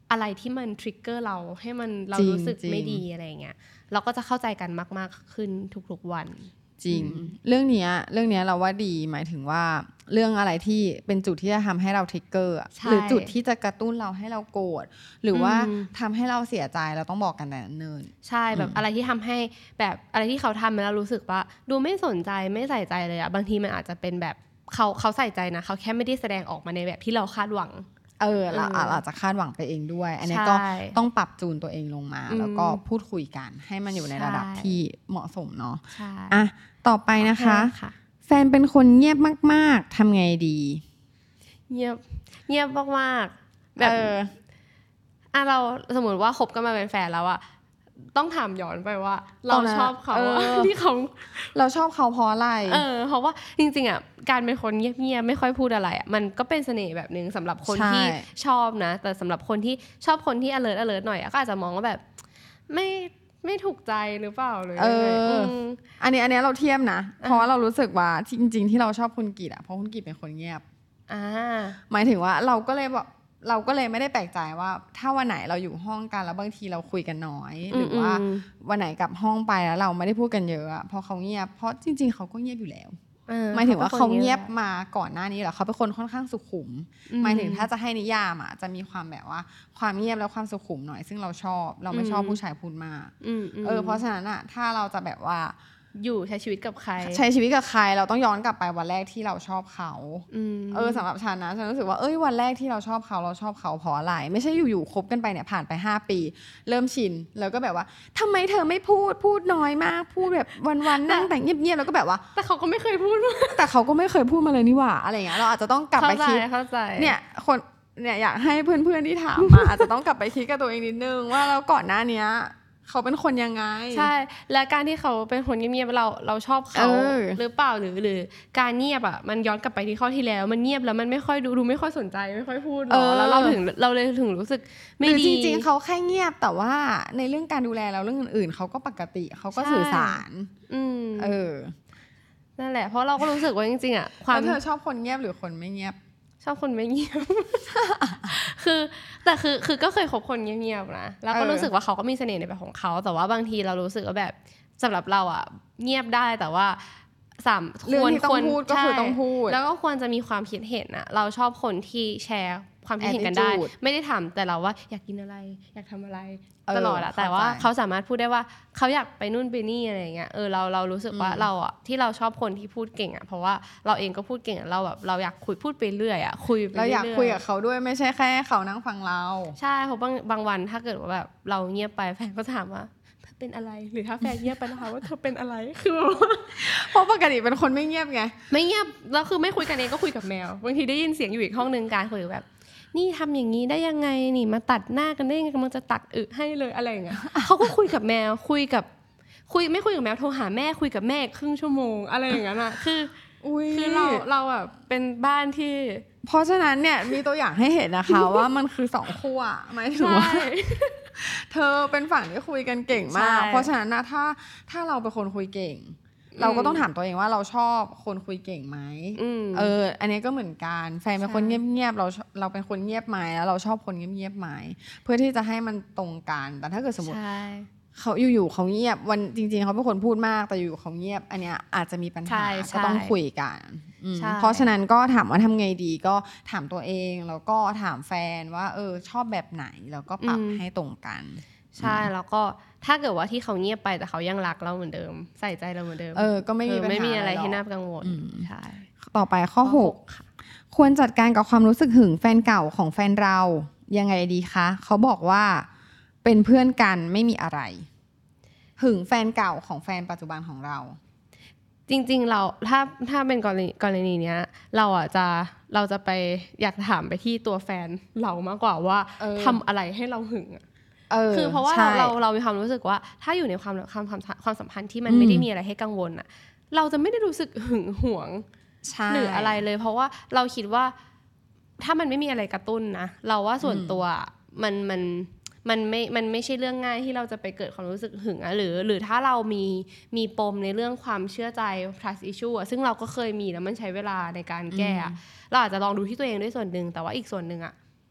อะไรที่มันทริกเกอร์เราให้มันเรารู้สึกไม่ดีอะไรเงี้ยเราก็จะเข้าใจกันมากๆขึ้นทุกๆวันจริงเรื่องนี้เรื่องนี้เราว่าดีหมายถึงว่าเรื่องอะไรที่เป็นจุดที่จะทำให้เราทริกเกอร์หรือจุดที่จะกระตุ้นเราให้เราโกรธหรือว่าทำให้เราเสียใจเราต้องบอกกันแต่เนิ่นใช่แบบอะไรที่ทำให้แบบอะไรที่เขาทำแล้วเรารู้สึกว่าดูไม่สนใจไม่ใส่ใจเลยอะบางทีมันอาจจะเป็นแบบเขาเขาใส่ใจนะเขาแค่ไม่ได้แสดงออกมาในแบบที่เราคาดหวังเออเราอาจจะคาดหวังไปเองด้วยอันนี้ก็ต้องปรับจูนตัวเองลงมาแล้วก็พูดคุยกันให้มันอยู่ในระดับที่เหมาะสมเนาะอ่ะต่อไปนะคะแฟนเป็นคนเงียบมากๆทำไงดีเงียบเงียบมากๆแบบอ่ะเราสมมติว่าคบกันมาเป็นแฟนแล้วอะต้องถามย้อนไปว่าเราชอบเขาที่เขาเราชอบเขาเพราะอะไรเออเพราะว่าจริงๆอ่ะการเป็นคนเงียบๆไม่ค่อยพูดอะไรอ่ะมันก็เป็นเสน่ห์แบบนึงสำหรับคนที่ชอบนะแต่สำหรับคนที่ชอบคนที่ alert alert หน่อยก็อาจจะมองว่าแบบไม่ไม่ถูกใจหรือเปล่าเลยเอออันนี้อันนี้เราเทียมนะเพราะว่าเรารู้สึกว่าจริงๆที่เราชอบคุณกิตอ่ะเพราะคุณกิตเป็นคนเงียบอ่าหมายถึงว่าเราก็เลยแบบเราก็เลยไม่ได้แปลกใจว่าถ้าวันไหนเราอยู่ห้องกันแล้วบางทีเราคุยกันน้อยหรือว่าวันไหนกลับห้องไปแล้วเราไม่ได้พูดกันเยอะเพราะเขาเงียบเพราะจริงๆเขาก็เงียบอยู่แล้วหมายถึงว่าเขาเงียบมาก่อนหน้านี้แล้วเขาเป็นคนค่อนข้างสุขุมหมายถึงถ้าจะให้นิยามอ่ะจะมีความแบบว่าความเงียบและความสุขุมหน่อยซึ่งเราชอบเราไม่ชอบผู้ชายพูดมากเออเพราะฉะนั้นอ่ะถ้าเราจะแบบว่าอยู่ใช้ชีวิตกับใครใช้ชีวิตกับใครเราต้องย้อนกลับไปวันแรกที่เราชอบเขาเออสำหรับฉันนะฉันรู้สึกว่าเอ้ยวันแรกที่เราชอบเขาเราชอบเขาเพราะอะไรไม่ใช่อยู่ๆคบกันไปเนี่ยผ่านไปห้าปีเริ่มชินแล้วก็แบบว่าทำไมเธอไม่พูดพูดน้อยมากพูดแบบวันๆนั่งแต่เงียบๆแล้วก็แบบว่าแต่เขาก็ไม่เคยพูดแต่เขาก็ไม่เคยพูดมาเลยนี่หว่าอะไรอย่างเงี้ยเราอาจจะต้องกลับไปคิดเข้าใจเนี่ยคนเนี่ยอยากให้เพื่อนๆที่ถามมาอาจจะต้องกลับไปคิดกับตัวเองนิดนึงว่าเราก่อนหน้านี้เขาเป็นคนยังไงใช่และการที่เขาเป็นคนเงียบๆเราเราชอบเขาหรือเปล่าหรือหรือการเงียบอ่ะมันย้อนกลับไปที่ข้อที่แล้วมันเงียบแล้วมันไม่ค่อยดูดูไม่ค่อยสนใจไม่ค่อยพูดหรอแล้วเราถึงเราเลยถึงรู้สึกไม่ดีจริงๆเขาแค่เงียบแต่ว่าในเรื่องการดูแลเราเรื่องอื่นๆเขาก็ปกติเขาก็สื่อสารอืมเออนั่นแหละเพราะเราก็รู้สึกว่าจริงๆอ่ะความเธอชอบคนเงียบหรือคนไม่เงียบชอบคนไม่เงียบ คือแต่คือคือก็เคยคบคนเงียบๆนะแล้วก็รู้สึกว่าเขาก็มีเสน่ห์ในแบบของเขาแต่ว่าบางทีเรารู้สึกว่าแบบสำหรับเราอ่ะเงียบได้แต่ว่าสามควรควรพูดก็คือต้องพูดแล้วก็ควรจะมีความคิดเห็นอ่ะเราชอบคนที่แชร์ความคิดเห็นกันได้ไม่ได้ถามแต่เราว่าอยากกินอะไรอยากทำอะไรตลอดอะแต่ว่าเขาสามารถพูดได้ว่าเขาอยากไปนู่นไปนี่อะไรอย่างเงี้ยเออเราเรารู้สึกว่าเราอะที่เราชอบคนที่พูดเก่งอะเพราะว่าเราเองก็พูดเก่งอะเราแบบเราอยากคุยพูดไปเรื่อยอะคุยไปเรื่อยเราอยากคุยกับเขาด้วยไม่ใช่แค่เขานั่งฟังเราใช่เพราะบางบางวันถ้าเกิดว่าแบบเราเงียบไปแฟนก็ถามว่าเธอเป็นอะไรหรือถ้าแฟนเงียบไปนะคะว่าเธอเป็นอะไรคือเพราะปกติเป็นคนไม่เงียบไงไม่เงียบแล้วคือไม่คุยกันเองก็คุยกับแมวบางทีได้ยินเสียงอยู่อีกห้องนึงการคุยแบบนี่ทำอย่างนี้ได้ยังไงนี่มาตัดหน้ากันได้ยังไงกำลังจะตัดอึให้เลยอะไรอย่างเงี้ยเขาก็คุยกับแมวคุยกับคุยไม่คุยกับแมวโทรหาแม่คุยกับแม่ครึ่งชั่วโมงอะไรอย่างเงี้ยน่ะคือคือเราเราแบบเป็นบ้านที่เพราะฉะนั้นเนี่ยมีตัวอย่างให้เห็นนะคะ ว่ามันคือสองขั้วหมายถึงว่าเธอเป็นฝั่งที่คุยกันเก่งมากเพราะฉะนั้นนะถ้าถ้าเราเป็นคนคุยเก่งเราก็ต้องถามตัวเองว่าเราชอบคนคุยเก่งไหมเอออันนี้ก็เหมือนกันแฟนเป็นคนเงียบๆเราเราเป็นคนเงียบไหมแล้วเราชอบคนเงียบๆไหมเพื่อที่จะให้มันตรงกันแต่ถ้าเกิดสมมติเขาอยู่ๆเขาเงียบวันจริงๆเขาเป็นคนพูดมากแต่อยู่เขาเงียบอันเนี้ยอาจจะมีปัญหาก็ต้องคุยกันเพราะฉะนั้นก็ถามว่าทำไงดีก็ถามตัวเองแล้วก็ถามแฟนว่าเออชอบแบบไหนแล้วก็ปรับให้ตรงกันใช่แล้วก็ถ้าเกิดว่าที่เขาเงียบไปแต่เขายังรักเราเหมือนเดิมใส่ใจเราเหมือนเดิมเออก็ไม่มีปัญหาไม่มีอะไรที่น่ากังวลใช่ต่อไปข้อหกควรจัดการกับความรู้สึกหึงแฟนเก่าของแฟนเรายังไงดีคะเขาบอกว่าเป็นเพื่อนกันไม่มีอะไรหึงแฟนเก่าของแฟนปัจจุบันของเราจริงๆเราถ้าถ้าเป็นกรณีกรณีเนี้ยเราอ่ะจะเราจะไปอยากถามไปที่ตัวแฟนเรามากกว่าว่าทำอะไรให้เราหึงคือเพราะว่าเราเราเรามีความรู้สึกว่าถ้าอยู่ในความความความสัมพันธ์ที่มันไม่ได้มีอะไรให้กังวลอ่ะเราจะไม่ได้รู้สึกหึงหวงหรืออะไรเลยเพราะว่าเราคิดว่าถ้ามันไม่มีอะไรกระตุ้นนะเราว่าส่วนตัวมันมันมันไม่มันไม่ใช่เรื่องง่ายที่เราจะไปเกิดความรู้สึกหึงอ่ะหรือหรือถ้าเรามีมีปมในเรื่องความเชื่อใจ trust issue อ่ะซึ่งเราก็เคยมีแล้วมันใช้เวลาในการแก้เราอาจจะลองดูที่ตัวเองด้วยส่วนหนึ่งแต่ว่าอีกส่วนหนึ่งอ่ะ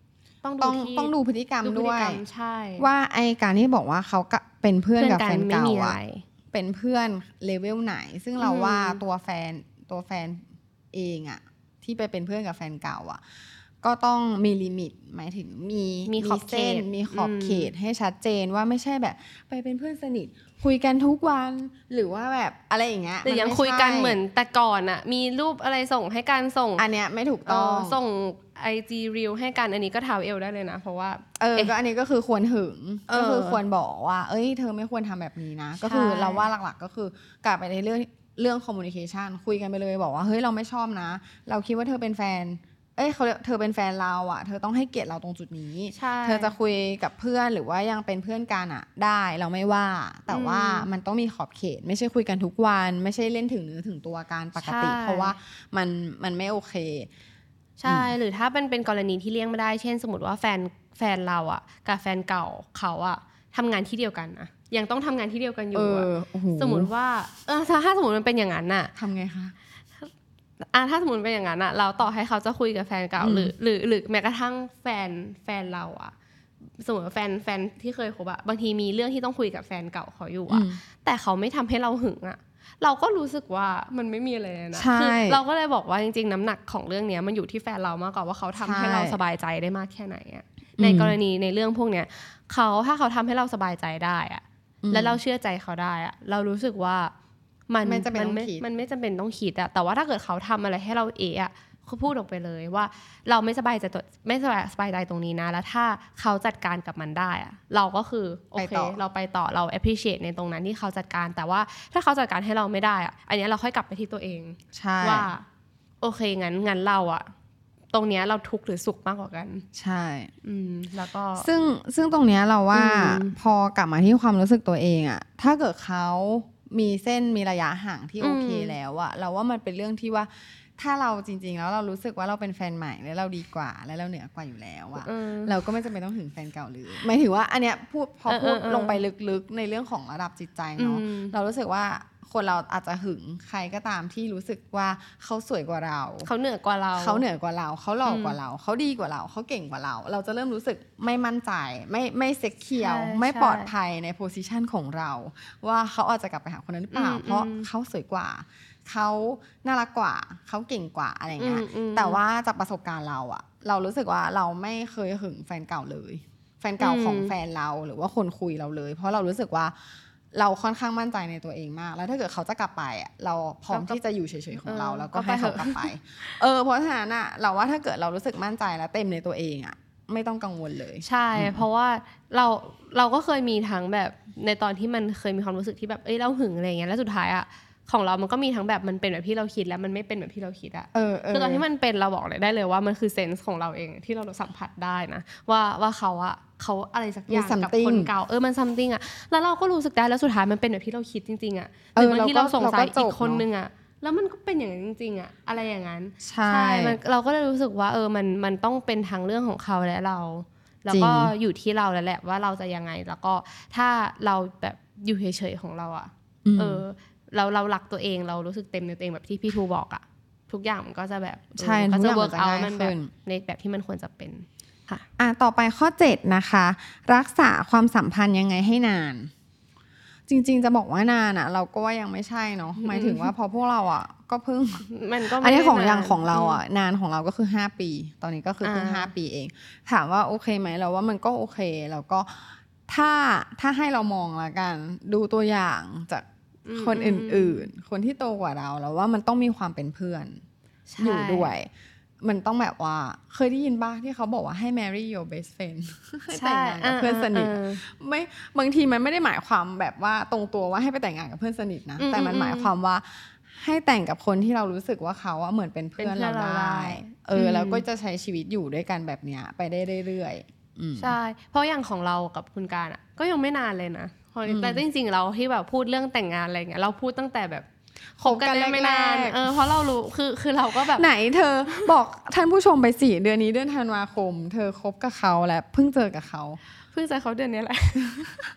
ต้องดูต้องที่ต้องดูพฤติกรรมดูพฤด้ติวยกรรมใช่ว่าไอการที่บอกว่าเขาก็เป็นเพื่อนกับแฟนเก่าไม่มีอะไรอะเป็นเพื่อนเลเวลไหน ซึ่งเราอืมว่าตัวแฟนตัวแฟนเองอะที่ไปเป็นเพื่อนกับแฟนเก่าอะก็ต้องมีลิมิตหมายถึงมีมีขอบเขตส้นมีขอบอืมเขตให้ชัดเจนว่าไม่ใช่แบบไปเป็นเพื่อนสนิทคุยกันทุกวันหรือว่าแบบอะไรอย่างเงี้ยหรือยังมัไม่คุยกันใช่เหมือนแต่ก่อนอะมีรูปอะไรส่งให้กันส่งอันเนี้ยไม่ถูกเอ่ต้องอส่ง ไอ จี Reel ให้กันอันนี้ก็เท้าเอวได้เลยนะเพราะว่าเออก็อันนี้ก็คือควรหึงเออก็คือควรบอกว่าเอ้ยเธอไม่ควรทำแบบนี้นะ ก็คือเราว่าหลักๆก็คือกลับไปในเรื่องเรื่องคอมมูนิเคชันคุยกันไปเลยบอกว่าเฮ้ยเราไม่ชอบนะ เราคิดว่าเธอเป็นแฟนเอ้ยเขาเรียกเธอเป็นแฟนเราอ่ะเธอต้องให้เกียรติเราตรงจุดนี้ใช่เธอจะคุยกับเพื่อนหรือว่ายังเป็นเพื่อนกันอ่ะได้เราไม่ว่า แต่ว่าอืมมันต้องมีขอบเขต ไม่ใช่คุยกันทุกวันไม่ใช่เล่นถึงเนื้อถึงตัวกันปกติใช่เพราะว่ามันมันไม่โอเคใช่หรือถ้าเป็นเป็นกรณีที่เลี่ยงไม่ได้เช่น สมมติว่าแฟนแฟนเราอ่ะกับแฟนเก่าเขาอ่ะทำงานที่เดียวกันนะยังต้องทำงานที่เดียวกันอยู่เออะอโอ้โหสมมติว่าเออถ้าถ้าสมมติมันเป็นอย่างนั้นน่ะทำไงคะอ่ะถ้าสมมติเป็นอย่างนั้นอ่ะเราต่อให้เขาจะคุยกับแฟนเก่าอืมหรือหรือหรือแม้กระทั่งแฟนแฟนเราอ่ะสมมติว่าแฟนแฟนที่เคยคบอะบางทีมีเรื่องที่ต้องคุยกับแฟนเก่าเขาอยู่อะแต่เขาไม่ทำให้เราหึงอะเราก็รู้สึกว่ามันไม่มีอะไรเลยนะใช่คืเราก็เลยบอกว่าจริงๆน้ำหนักของเรื่องเนี้ยมันอยู่ที่แฟนเรามากกว่าว่าเขาทำให้เราสบายใจได้มากแค่ไหนอะในกรณีในเรื่องพวกเนี้ยเขาถ้าเขาทำให้เราสบายใจได้อะอืมแล้วเราเชื่อใจเขาได้อะเรารู้สึกว่ามันไม่จำเป็นมัต้องไม่คิดมันไม่จำเป็นต้องคิดอะแต่ว่าถ้าเกิดเขาทำอะไรให้เราเอะอะเขาพูดออกไปเลยว่าเราไม่สบายใจตัวไม่สบายสบายใจตรงนี้นะแล้วถ้าเขาจัดการกับมันได้อะเราก็คือโอเคไปต่อเราไปต่อเรา appreciate ในตรงนั้นที่เขาจัดการแต่ว่าถ้าเขาจัดการให้เราไม่ได้อะอันนี้เราค่อยกลับไปที่ตัวเองใช่ว่าโอเคงั้นงั้นเราอะตรงเนี้ยเราทุกข์หรือสุขมากกว่ากันใช่อืมแล้วก็ซึ่งซึ่งตรงเนี้ยเราว่าอืมพอกลับมาที่ความรู้สึกตัวเองอะถ้าเกิดเขามีเส้นมีระยะห่างที่โอเคอืมแล้วอะเราว่ามันเป็นเรื่องที่ว่าถ้าเราจริงๆแล้วเรารู้สึกว่าเราเป็นแฟนใหม่แล้วเราดีกว่าและเราเหนือกว่าอยู่แล้วอะเออเราก็ไม่จำเป็นต้องถึงแฟนเก่าหรือหมายถึงว่าอันเนี้ยพูดพอเออพูดเออเออลงไปลึกๆในเรื่องของระดับจิตใจเนาะอืมเรารู้สึกว่าคนเราอาจจะหึงใครก็ตามที่รู้สึกว่าเขาสวยกว่าเราเขาเหนือกว่าเราเขาเหนือกว่าเราเขาหล่ออืมกว่าเราเขาดีกว่าเราเขาเก่งกว่าเรา เราจะเริ่มรู้สึกไม่มั่นใจไม่ไม่เซ็กเคียวใช่ไม่ใช่ปลอดภัยในโพสิชันของเรา ว่าเขาอาจจะกลับไปหาคนนั้นหรือเปล่าอืมเพราะอืมเขาสวยกว่าเขาน่ารักกว่าเขาเก่งกว่าอะไรเงี้ยอืมอืมแต่ว่าจากประสบการณ์เราอะเรารู้สึกว่าเราไม่เคยหึงแฟนเก่าเลย แฟนเก่าอืมของแฟนเราหรือว่าคนคุยเราเลย เพราะเรารู้สึกว่าเราค่อนข้างมั่นใจในตัวเองมาก แล้วถ้าเกิดเขาจะกลับไปอะเราพร้อมก็ที่จะอยู่เฉยๆของเราเออแล้วก็ก็ไปให้เขาเถอะกลับไป เออเพราะฉะนั้นอะเราว่าถ้าเกิดเรารู้สึกมั่นใจและเต็มในตัวเองอะไม่ต้องกังวลเลยใช่ เพราะว่าเราเราก็เคยมีทั้งแบบในตอนที่มันเคยมีความรู้สึกที่แบบเอ้ยเราหึงอะไรอย่างเงี้ยแล้วสุดท้ายอะของเรามันก็มีทั้งแบบมันเป็นแบบที่เราคิดแล้วมันไม่เป็นแบบที่เราคิดอะเออเออคือตอนที่มันเป็นเราบอกเลยได้เลยว่ามันคือเซนส์ของเราเองที่เราสัมผัสได้นะว่าว่าเขาอะเขาอะไรสักอย่างกับคนเก่าเออมันซัมติงอะแล้วเราก็รู้สึกได้แล้วสุดท้ายมันเป็นแบบที่เราคิดจริงๆอะหรือบางทีเราสงสัยอีกคนนึงอะแล้วมันก็เป็นอย่างนั้นจริงๆอะอะไรอย่างนั้นใช่มันเราก็เลยรู้สึกว่าเออมันมันต้องเป็นทางเรื่องของเขาและเรา แล้วก็จริงอยู่ที่เราแล้วแหละว่าเราจะยังไงแล้วก็ถ้าเราแบบอยู่เฉยๆของเราอะเออเราเรารักตัวเองเรารู้สึกเต็มในตัวเองแบบที่พี่ทูบอกอะทุกอย่างมันก็จะแบบใช่เออมันทุก็กจะอย่างเวิมันร์กจะเอาง่ายมันขึ้แบบนในแบบที่มันควรจะเป็นค่ะอ่ะต่อไปข้อเจ็ดนะคะ รักษาความสัมพันธ์ยังไงให้นาน จริงๆจะบอกว่านานอะเราก็ว่ายังไม่ใช่เนาะหมายถึงว่าพอพวกเราอะก็เพิ่งมันก็อันนี้ของไม่ได้อย่างนานของเราอ่ะนานของเราก็คือห้าปี ตอนนี้ก็คือเพิ่งอ่าห้าปีเอง ถามว่าโอเคไหมเราว่ามันก็โอเคแล้วก็ถ้าถ้าให้เรามองละกันดูตัวอย่างจากคนอื่นๆ คนที่โตกว่าเราแล้วว่ามันต้องมีความเป็นเพื่อนใช่อยู่ด้วย มันต้องแบบว่าเคยได้ยินป่ะที่เขาบอกว่าให้ marry your best friend ให้แต่งงานกับเพื่อนสนิทเออไม่บางทีมันไม่ได้หมายความแบบว่าตรงตัวว่าให้ไปแต่งงานกับเพื่อนสนิทนะอืมแต่มันอืมหมายความว่าให้แต่งกับคนที่เรารู้สึกว่าเขาอะเหมือนเป็นเพื่อนเป็นเพื่เราอนเราได้ได้เอออมแล้วก็จะใช้ชีวิตอยู่ด้วยกันแบบเนี้ยไปได้เรื่อยๆอืมใช่ เพราะอย่างของเรากับคุณการอ่ะก็ยังไม่นานเลยนะเพราะอืมแต่จริงๆเราที่แบบพูดเรื่องแต่งงานอะไรเงี้ยเราพูดตั้งแต่แบบคบกันคบกันได้ไม่นานแรกๆเออเพราะเรารู้คือคือเราก็แบบไหนเธอ บอกท่านผู้ชมไปสี่เดือนนี้เดือนธันวาคม เธอคบกับเขาและเพิ่งเจอกับเขาเพิ่งเจอเขาเดือนนี้แหละ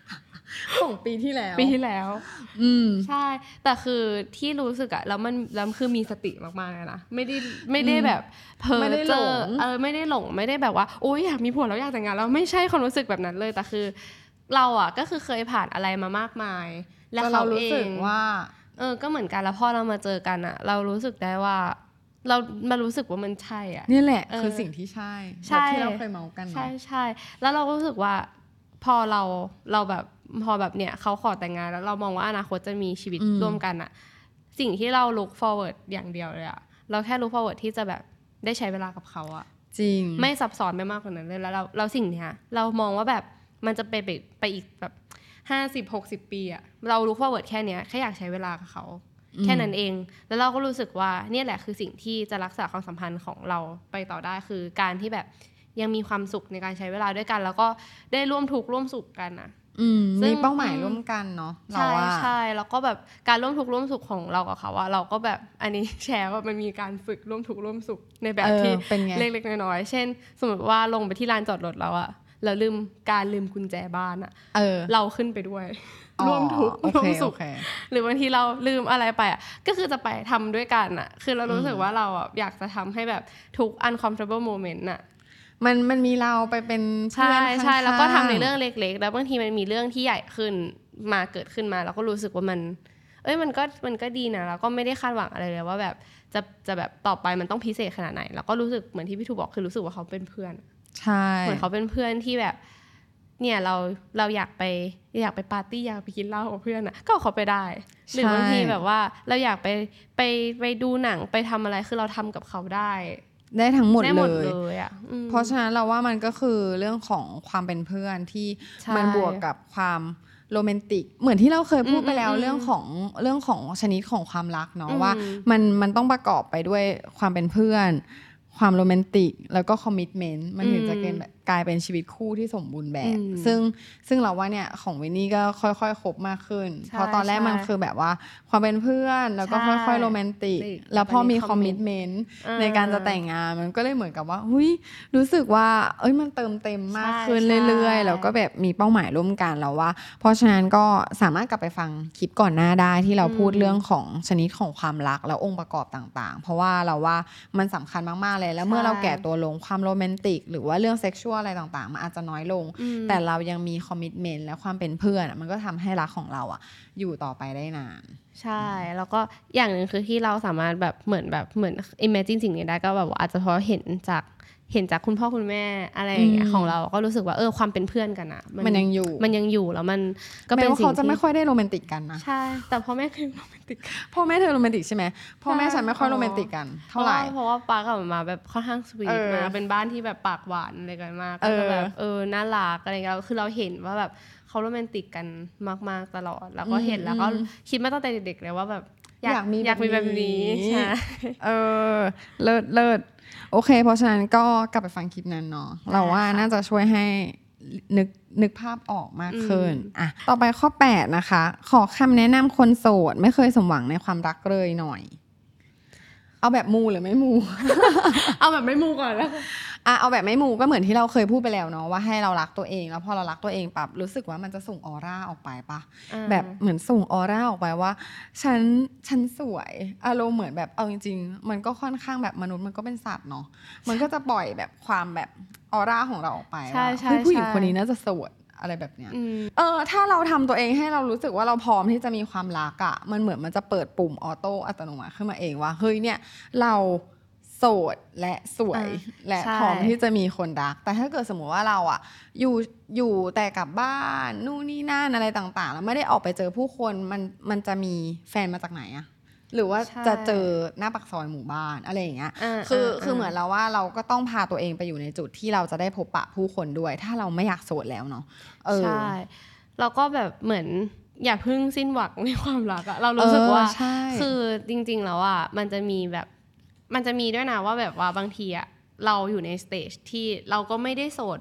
ของปีที่แล้วปีที่แล้วอืมใช่แต่คือที่รู้สึกอะแล้วมันแล้วคือมีสติมากๆเลยนะไม่ได้ไม่ได้แบบเพ้อเจ้อเออไม่ได้หลงไม่ได้แบบว่าโอ๊ยอยากมีผัวแล้วอยากแต่งงานแล้วไม่ใช่ความรู้สึกแบบนั้นเลยแต่คือเราอะก็คือเคยผ่านอะไรมามากมายแล้วเขารู้สึกว่าเออก็เหมือนกันแล้วพอเรามาเจอกันอะเรารู้สึกได้ว่าเรามารู้สึกว่ามันใช่อ่ะนี่แหละคือสิ่งที่ใช่แบบที่เราเคยเมากันใช่ใช่แล้วเราก็รู้สึกว่าพอเราเราแบบพอแบบเนี้ยเขาขอแต่งงานแล้วเรามองว่าอนาคตจะมีชีวิตร่วมกันอ่ะสิ่งที่เรา look forward อย่างเดียวเลยอ่ะเราแค่ look forward ที่จะแบบได้ใช้เวลากับเขาอ่ะจริงไม่ซับซ้อนไปมากกว่านั้นเลยแล้วเราเราสิ่งเนี้ยเรามองว่าแบบมันจะไปไปไปอีกแบบห้าสิบ หกสิบปีอ่ะเรา look forward แค่เนี้ยแค่อยากใช้เวลากับเขาแค่นั้นเองแล้วเราก็รู้สึกว่าเนี่ยแหละคือสิ่งที่จะรักษาความสัมพันธ์ของเราไปต่อได้คือการที่แบบยังมีความสุขในการใช้เวลาด้วยกันแล้วก็ได้ร่วมทุกข์ร่วมสุขกันนะมีเป้าหมายร่วมกันเนาะเราว่าใช่แล้วก็แบบการร่วมทุกข์ร่วมสุขของเรากับเขาว่าเราก็แบบอันนี้แชร์ว่ามันมีการฝึกร่วมทุกข์ร่วมสุขในแบบที่เล็กๆน้อยๆเช่นสมมติว่าลงไปที่ลานจอดรถแล้วอะเราลืมการลืมกุญแจบ้านอะเออเราขึ้นไปด้วยร่วมทุกข์ร่วมสุขหรือบางทีเราลืมอะไรไปอ่ะก็คือจะไปทำด้วยกันอ่ะคือเรารู้สึกว่าเราอ่ะอยากจะทำให้แบบทุก uncomfortable moment น่ะมันมันมีเราไปเป็นเพื่อนใช่ๆแล้วก็ทำในเรื่องเล็กๆแล้วบางทีมันมีเรื่องที่ใหญ่ขึ้นมาเกิดขึ้นมาเราก็รู้สึกว่ามันเอ้ยมันก็มันก็ดีนะแล้วก็ไม่ได้คาดหวังอะไรเลยว่าแบบจะจะแบบต่อไปมันต้องพิเศษขนาดไหนแล้วก็รู้สึกเหมือนที่พี่ทูบอกคือรู้สึกว่าเขาเป็นเพื่อนใช่เหมือนเขาเป็นเพื่อนที่แบบเนี่ยเราเราอยากไปอยากไปปาร์ตี้อยากไปกินเหล้ากับเพื่อนอ่ะก็เขาไปได้หรือบางทีแบบว่าเราอยากไปไปไปดูหนังไปทำอะไรคือเราทำกับเขาได้ได้ทั้งหมดเลยเลยอ่ะเพราะฉะนั้นเราว่ามันก็คือเรื่องของความเป็นเพื่อนที่มันบวกกับความโรแมนติกเหมือนที่เราเคยพูดไปแล้วเรื่องของเรื่องของชนิดของความรักเนาะว่ามันมันต้องประกอบไปด้วยความเป็นเพื่อนความโรแมนติกแล้วก็คอมมิตเมนต์มันถึงจะเป็นแบบกลายเป็นชีวิตคู่ที่สมบูรณ์แบบซึ่งซึ่งเราว่าเนี่ยของวินนี่ก็ค่อยๆคบมากขึ้นเพราะตอนแรกมันคือแบบว่าความเป็นเพื่อนแล้วก็ค่อยๆโรแมนติกแล้วพอมีคอมมิตเมนต์ในการจะแต่งงานมันก็เลยเหมือนกับว่าหุ้ยรู้สึกว่าเอ้ยมันเติมเต็มมากขึ้นเรื่อยๆแล้วก็แบบมีเป้าหมายร่วมกันแล้วว่าเพราะฉะนั้นก็สามารถกลับไปฟังคลิปก่อนหน้าได้ที่เราพูดเรื่องของชนิดของความรักแล้วองค์ประกอบต่างๆเพราะว่าเราว่ามันสำคัญมากๆเลยแล้วเมื่อเราแก่ตัวลงความโรแมนติกหรือว่าเรื่องเซ็กชวลอะไรต่างๆมันอาจจะน้อยลงแต่เรายังมีคอมมิตเมนต์และความเป็นเพื่อนมันก็ทำให้รักของเราอ่ะอยู่ต่อไปได้นานใช่แล้วก็อย่างหนึ่งคือที่เราสามารถแบบเหมือนแบบเหมือน imagine สิ่งนี้ได้ก็แบบว่าอาจจะเพราะเห็นจากเห็นจากคุณพ่อคุณแม่อะไรอย่างเงี้ยของเราก็รู้สึกว่าเออความเป็นเพื่อนกันอะมันยังอยู่มันยังอยู่แล้วมันก็เป็นสิ่งที่เขาจะไม่ค่อยได้โรแมนติกกันนะใช่แต่พ่อแม่คือโรแมนติกพ่อแม่เธอโรแมนติกใช่ไหมพ่อแม่ฉันไม่ค่อยโรแมนติกกันเท่าไหร่เพราะว่าป้ากับมาแบบค่อนข้างสวีทมาเป็นบ้านที่แบบปากหวานอะไรกันมากก็แบบเออน่ารักอะไรเงี้ยคือเราเห็นว่าแบบเขาโรแมนติกกันมากๆตลอดแล้วก็เห็นแล้วก็คิดมาตั้งแต่เด็กๆเลยว่าแบบอยากมีอยากมีแบบนี้ใช่เออเลิศเลิศโอเคเพราะฉะนั้นก็กลับไปฟังคลิปนั้นเนาะเราว่าน่าจะช่วยให้นึกนึกภาพออกมากขึ้นอ่ะต่อไปข้อแปดนะคะขอคำแนะนำคนโสดไม่เคยสมหวังในความรักเลยหน่อยเอาแบบมูหรือไม่มูเอาแบบไม่มูก่อนแล้วอ่ะเอาแบบไม่มูก็เหมือนที่เราเคยพูดไปแล้วเนาะว่าให้เรารักตัวเองแล้วพอเรารักตัวเองปั๊บรู้สึกว่ามันจะส่งออร่าออกไปปะแบบเหมือนส่งออร่าออกไปว่าฉันฉันสวยอารมณ์เหมือนแบบเอาจริงๆมันก็ค่อนข้างแบบมนุษย์มันก็เป็นสัตว์เนาะมันก็จะปล่อยแบบความแบบออร่าของเราออกไปว่าผู้หญิงคนนี้น่าจะสวยอะไรแบบเนี้ยเออถ้าเราทำตัวเองให้เรารู้สึกว่าเราพร้อมที่จะมีความรักอ่ะมันเหมือนมันจะเปิดปุ่มออโต้อัตโนมัติขึ้นมาเองว่าเฮ้ยเนี่ยเราโสดและสวยและพร้อมที่จะมีคนรักแต่ถ้าเกิดสมมติว่าเราอ่ะอยู่อยู่แต่กับบ้านนู่นนี่นั่นอะไรต่างๆแล้วไม่ได้ออกไปเจอผู้คนมันมันจะมีแฟนมาจากไหนอ่ะหรือว่าจะเจอหน้าปากซอยหมู่บ้านอะไรอย่างเงี้ยคือคือเหมือนเราว่าเราก็ต้องพาตัวเองไปอยู่ในจุดที่เราจะได้พบปะผู้คนด้วยถ้าเราไม่อยากโสดแล้วเนาะใช่เราก็แบบเหมือนอย่าเพิ่งสิ้นหวังในความรักอะเรารู้สึกว่าคือจริงๆแล้วอะมันจะมีแบบมันจะมีด้วยนะว่าแบบว่าบางทีอะเราอยู่ในสเตจที่เราก็ไม่ได้โสดแบบ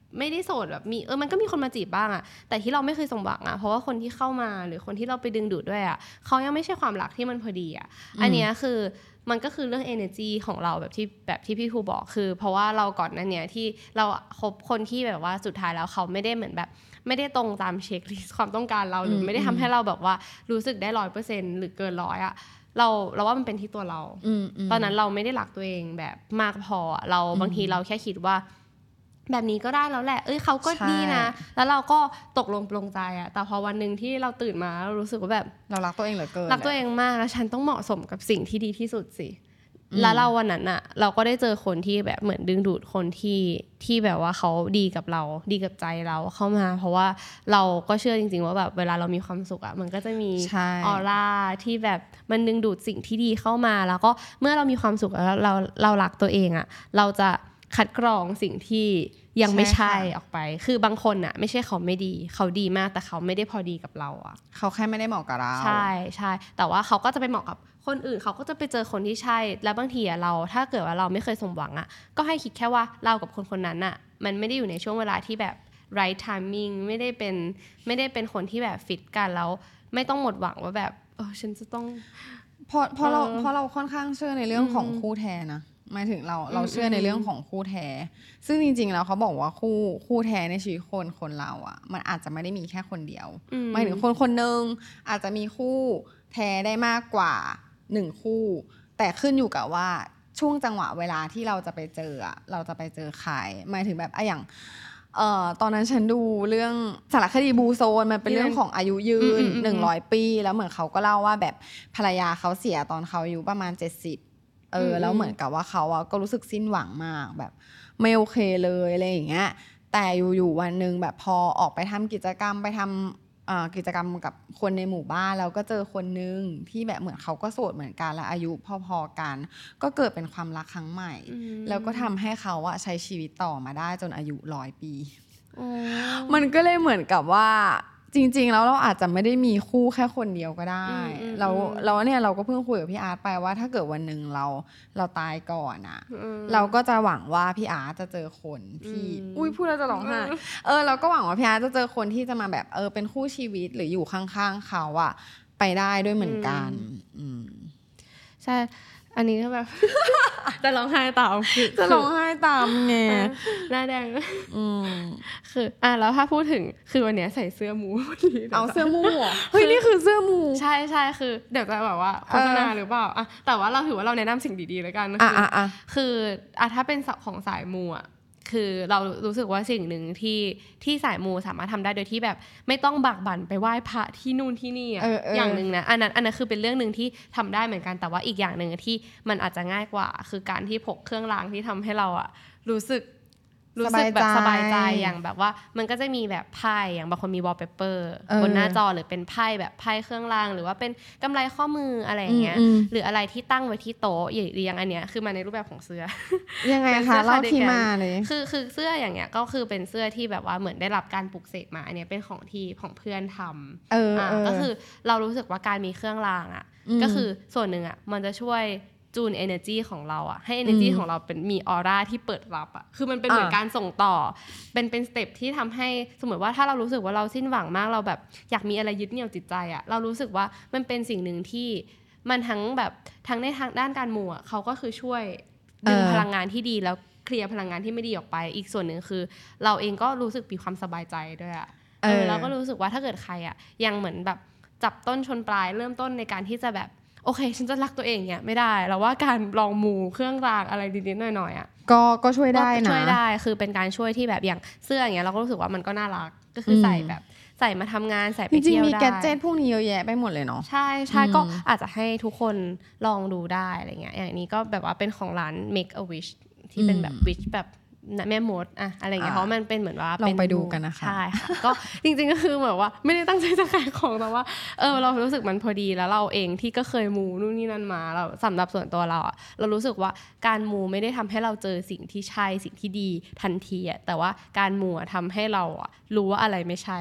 ไม่ได้โสดแบบมีเออมันก็มีคนมาจีบบ้างอะแต่ที่เราไม่เคยสมหวังอะเพราะว่าคนที่เข้ามาหรือคนที่เราไปดึงดูดด้วยอะเขายังไม่ใช่ความรักที่มันพอดีอะอันเนี้ยคือมันก็คือเรื่อง energy ของเราแบบที่แบบที่พี่ภูบอกคือเพราะว่าเราก่อนนั้นเนี้ยที่เราคบคนที่แบบว่าสุดท้ายแล้วเขาไม่ได้เหมือนแบบไม่ได้ตรงตามเช็คลิสต์ความต้องการเราหรือไม่ได้ทำให้เราแบบว่ารู้สึกได้ร้อยเปอร์เซ็นต์หรือเกินร้อยอะเราเราว่ามันเป็นที่ตัวเราตอนนั้นเราไม่ได้รักตัวเองแบบมากพอเราบางทีเราแค่คิดว่าแบบนี้ก็ได้แล้วแหละเอ้ยเขาก็ดีนะแล้วเราก็ตกลงปลงใจอะแต่พอวันนึงที่เราตื่นมาเรารู้สึกว่าแบบเรารักตัวเองเหลือเกินรักตัวเองมากแล้วฉันต้องเหมาะสมกับสิ่งที่ดีที่สุดสิแล้วเราวันนั้นอะเราก็ได้เจอคนที่แบบเหมือนดึงดูดคนที่ที่แบบว่าเขาดีกับเราดีกับใจเราเข้ามาเพราะว่าเราก็เชื่อจริงๆว่าแบบเวลาเรามีความสุขอะมันก็จะมีออร่าที่แบบมันดึงดูดสิ่งที่ดีเข้ามาแล้วก็เมื่อเรามีความสุขแล้วเราเรารักตัวเองอะเราจะคัดกรองสิ่งที่ยังไม่ใช่ออกไปคือบางคนน่ะไม่ใช่เขาไม่ดีเขาดีมากแต่เขาไม่ได้พอดีกับเราอ่ะเขาแค่ไม่ได้เหมาะกับเราใช่ใช่แต่ว่าเขาก็จะไปเหมาะกับคนอื่นเขาก็จะไปเจอคนที่ใช่แล้วบางทีอ่ะเราถ้าเกิดว่าเราไม่เคยสมหวังอ่ะก็ให้คิดแค่ว่าเรากับคนคนนั้นอ่ะมันไม่ได้อยู่ในช่วงเวลาที่แบบ right timing ไม่ได้เป็นไม่ได้เป็นคนที่แบบฟิตกันแล้วไม่ต้องหมดหวังว่าแบบเออฉันจะต้องเพราะเพราะเราเพราะเราค่อนข้างเชื่อในเรื่องของคู่แท้นะหมายถึงเราเราเชื่อในเรื่องของคู่แท้ซึ่งจริงๆแล้วเขาบอกว่าคู่คู่แท้ในชีวิตคนคนเราอ่ะมันอาจจะไม่ได้มีแค่คนเดียวหมายถึงคนคนนึงอาจจะมีคู่แท้ได้มากกว่าหนึ่งคู่แต่ขึ้นอยู่กับว่าช่วงจังหวะเวลาที่เราจะไปเจออ่ะเราจะไปเจอใครหมายถึงแบบอ่ะอย่างเอ่อตอนนั้นฉันดูเรื่องสารคดีบูโซนมันเป็นเรื่องของอายุยืนหนึ่งร้อยปีแล้วเหมือนเขาก็เล่าว่าแบบภรรยาเขาเสียตอนเขาอายุประมาณเจ็ดสิบเออแล้วเหมือนกับว่าเขาอะก็รู้สึกสิ้นหวังมากแบบไม่โอเคเลยอะไรอย่างเงี้ยแต่อยู่ๆวันนึงแบบพอออกไปทำกิจกรรมไปทำอ่ากิจกรรมกับคนในหมู่บ้านแล้วก็เจอคนนึงที่แบบเหมือนเขาก็โสดเหมือนกันและอายุพอๆกันก็เกิดเป็นความรักครั้งใหม่แล้วก็ทำให้เขาอะใช้ชีวิตต่อมาได้จนอายุร้อยปีมันก็เลยเหมือนกับว่าจริงๆแล้วเราอาจจะไม่ได้มีคู่แค่คนเดียวก็ได้แล้วแล้วเนี่ยเราก็เพิ่งคุยกับพี่อาร์ตไปว่าถ้าเกิดวันหนึ่งเราเราตายก่อนอ่ะเราก็จะหวังว่าพี่อาร์ตจะเจอคนที่อุ้ยพูดแล้วจะร้องไห้เออเราก็หวังว่าพี่อาร์ตจะเจอคนที่จะมาแบบเออเป็นคู่ชีวิตหรืออยู่ข้างๆเขาอ่ะไปได้ด้วยเหมือนกันใช่อันนี้ก็แบบ จะร้องไห้ตามจะร้องไห้ตามไงหน้าแดงคืออ่ะแล้วถ้าพูดถึงคือวันนี้ใส่เสื้อมูเอาเสื้อมูเฮ้ยนี่คือเสื้อมูใช่ใช่คือเดี๋ยวจะแบบว่าโฆษณาหรือเปล่าอ่ะแต่ว่าเราถือว่าเราแนะนำสิ่งดีๆแล้วกันคือคืออ่ะถ้าเป็นของสายมูอ่ะคือเรารู้สึกว่าสิ่งหนึ่งที่ที่สายมูสามารถทำได้โดยที่แบบไม่ต้องบากบั่นไปไหว้พระที่นู่นที่นี่อ่ะเอออย่างนึงนะอันนั้นอันนั้นคือเป็นเรื่องนึงที่ทำได้เหมือนกันแต่ว่าอีกอย่างนึงที่มันอาจจะง่ายกว่าคือการที่พกเครื่องรางที่ทำให้เราอ่ะรู้สึกรู้สึกแบบสบายใจอย่างแบบว่ามันก็จะมีแบบไพ่อย่างบางคนมีวอลเปเปอร์บนหน้าจอหรือเป็นไพ่แบบไพ่เครื่องรางหรือว่าเป็นกำไรข้อมืออะไรอย่างเงี้ยหรืออะไรที่ตั้งไว้ที่โต๊ะอย่างอันเนี้ยคือมาในรูปแบบของเสื้อยังไงคะเล่าที่มาเลยคือคือเสื้ออย่างเงี้ยก็คือเป็นเสื้อที่แบบว่าเหมือนได้รับการปลุกเสกมาอันเนี้ยเป็นของที่ของเพื่อนทำเออก็คือเรารู้สึกว่าการมีเครื่องรางอ่ะก็คือส่วนหนึ่งอ่ะมันจะช่วยจูน energy ของเราอ่ะให้ energy ของเราเป็นมีออร่าที่เปิดรับอ่ะคือมันเป็นเหมือนการส่งต่อเป็นเป็นสเต็ปที่ทำให้สมมติว่าถ้าเรารู้สึกว่าเราสิ้นหวังมากเราแบบอยากมีอะไรยึดเหนี่ยวจิตใจอ่ะเรารู้สึกว่ามันเป็นสิ่งหนึ่งที่มันทั้งแบบทั้งในทางด้านการมูอ่ะเขาก็คือช่วยดึงพลังงานที่ดีแล้วเคลียร์พลังงานที่ไม่ดีออกไปอีกส่วนหนึ่งคือเราเองก็รู้สึกมีความสบายใจด้วยอ่ะเออแล้วก็รู้สึกว่าถ้าเกิดใครอ่ะยังเหมือนแบบจับต้นชนปลายเริ่มต้นในการที่จะแบบโอเคฉันจะรักตัวเองเนี่ยไม่ได้เราว่าการลองมูเครื่องรางอะไรนิดๆหน่อยๆอ่ะก็ก็ช่วยได้นะช่วยได้คือเป็นการช่วยที่แบบอย่างเสื้ออย่างเงี้ยเราก็รู้สึกว่ามันก็น่ารักก็คือใส่แบบใส่มาทำงานใส่ไปเที่ยวได้จริงๆมีแกดเจ็ตพวกนี้เยอะแยะไปหมดเลยเนาะใช่ใช่ก็อาจจะให้ทุกคนลองดูได้อะไรเงี้ยอย่างนี้ก็แบบว่าเป็นของร้าน Make a Wish ที่เป็นแบบ wish แบบแม่มดอะอะไรเงี้ยเพราะมันเป็นเหมือนว่าลองไปดูกันนะคะใช่ค่ะก็จริงๆก็คือแบบว่าไม่ได้ตั้งใจจะขายของแต่ว่าเออเรารู้สึกมันพอดีแล้วเราเองที่ก็เคยมูนู่นนี่นั่นมาเราสำหรับส่วนตัวเราอะเรารู้สึกว่าการมูไม่ได้ทำให้เราเจอสิ่งที่ใช่สิ่งที่ดีทันทีอะแต่ว่าการมูอะทำให้เราอะรู้ว่าอะไรไม่ใช่อะ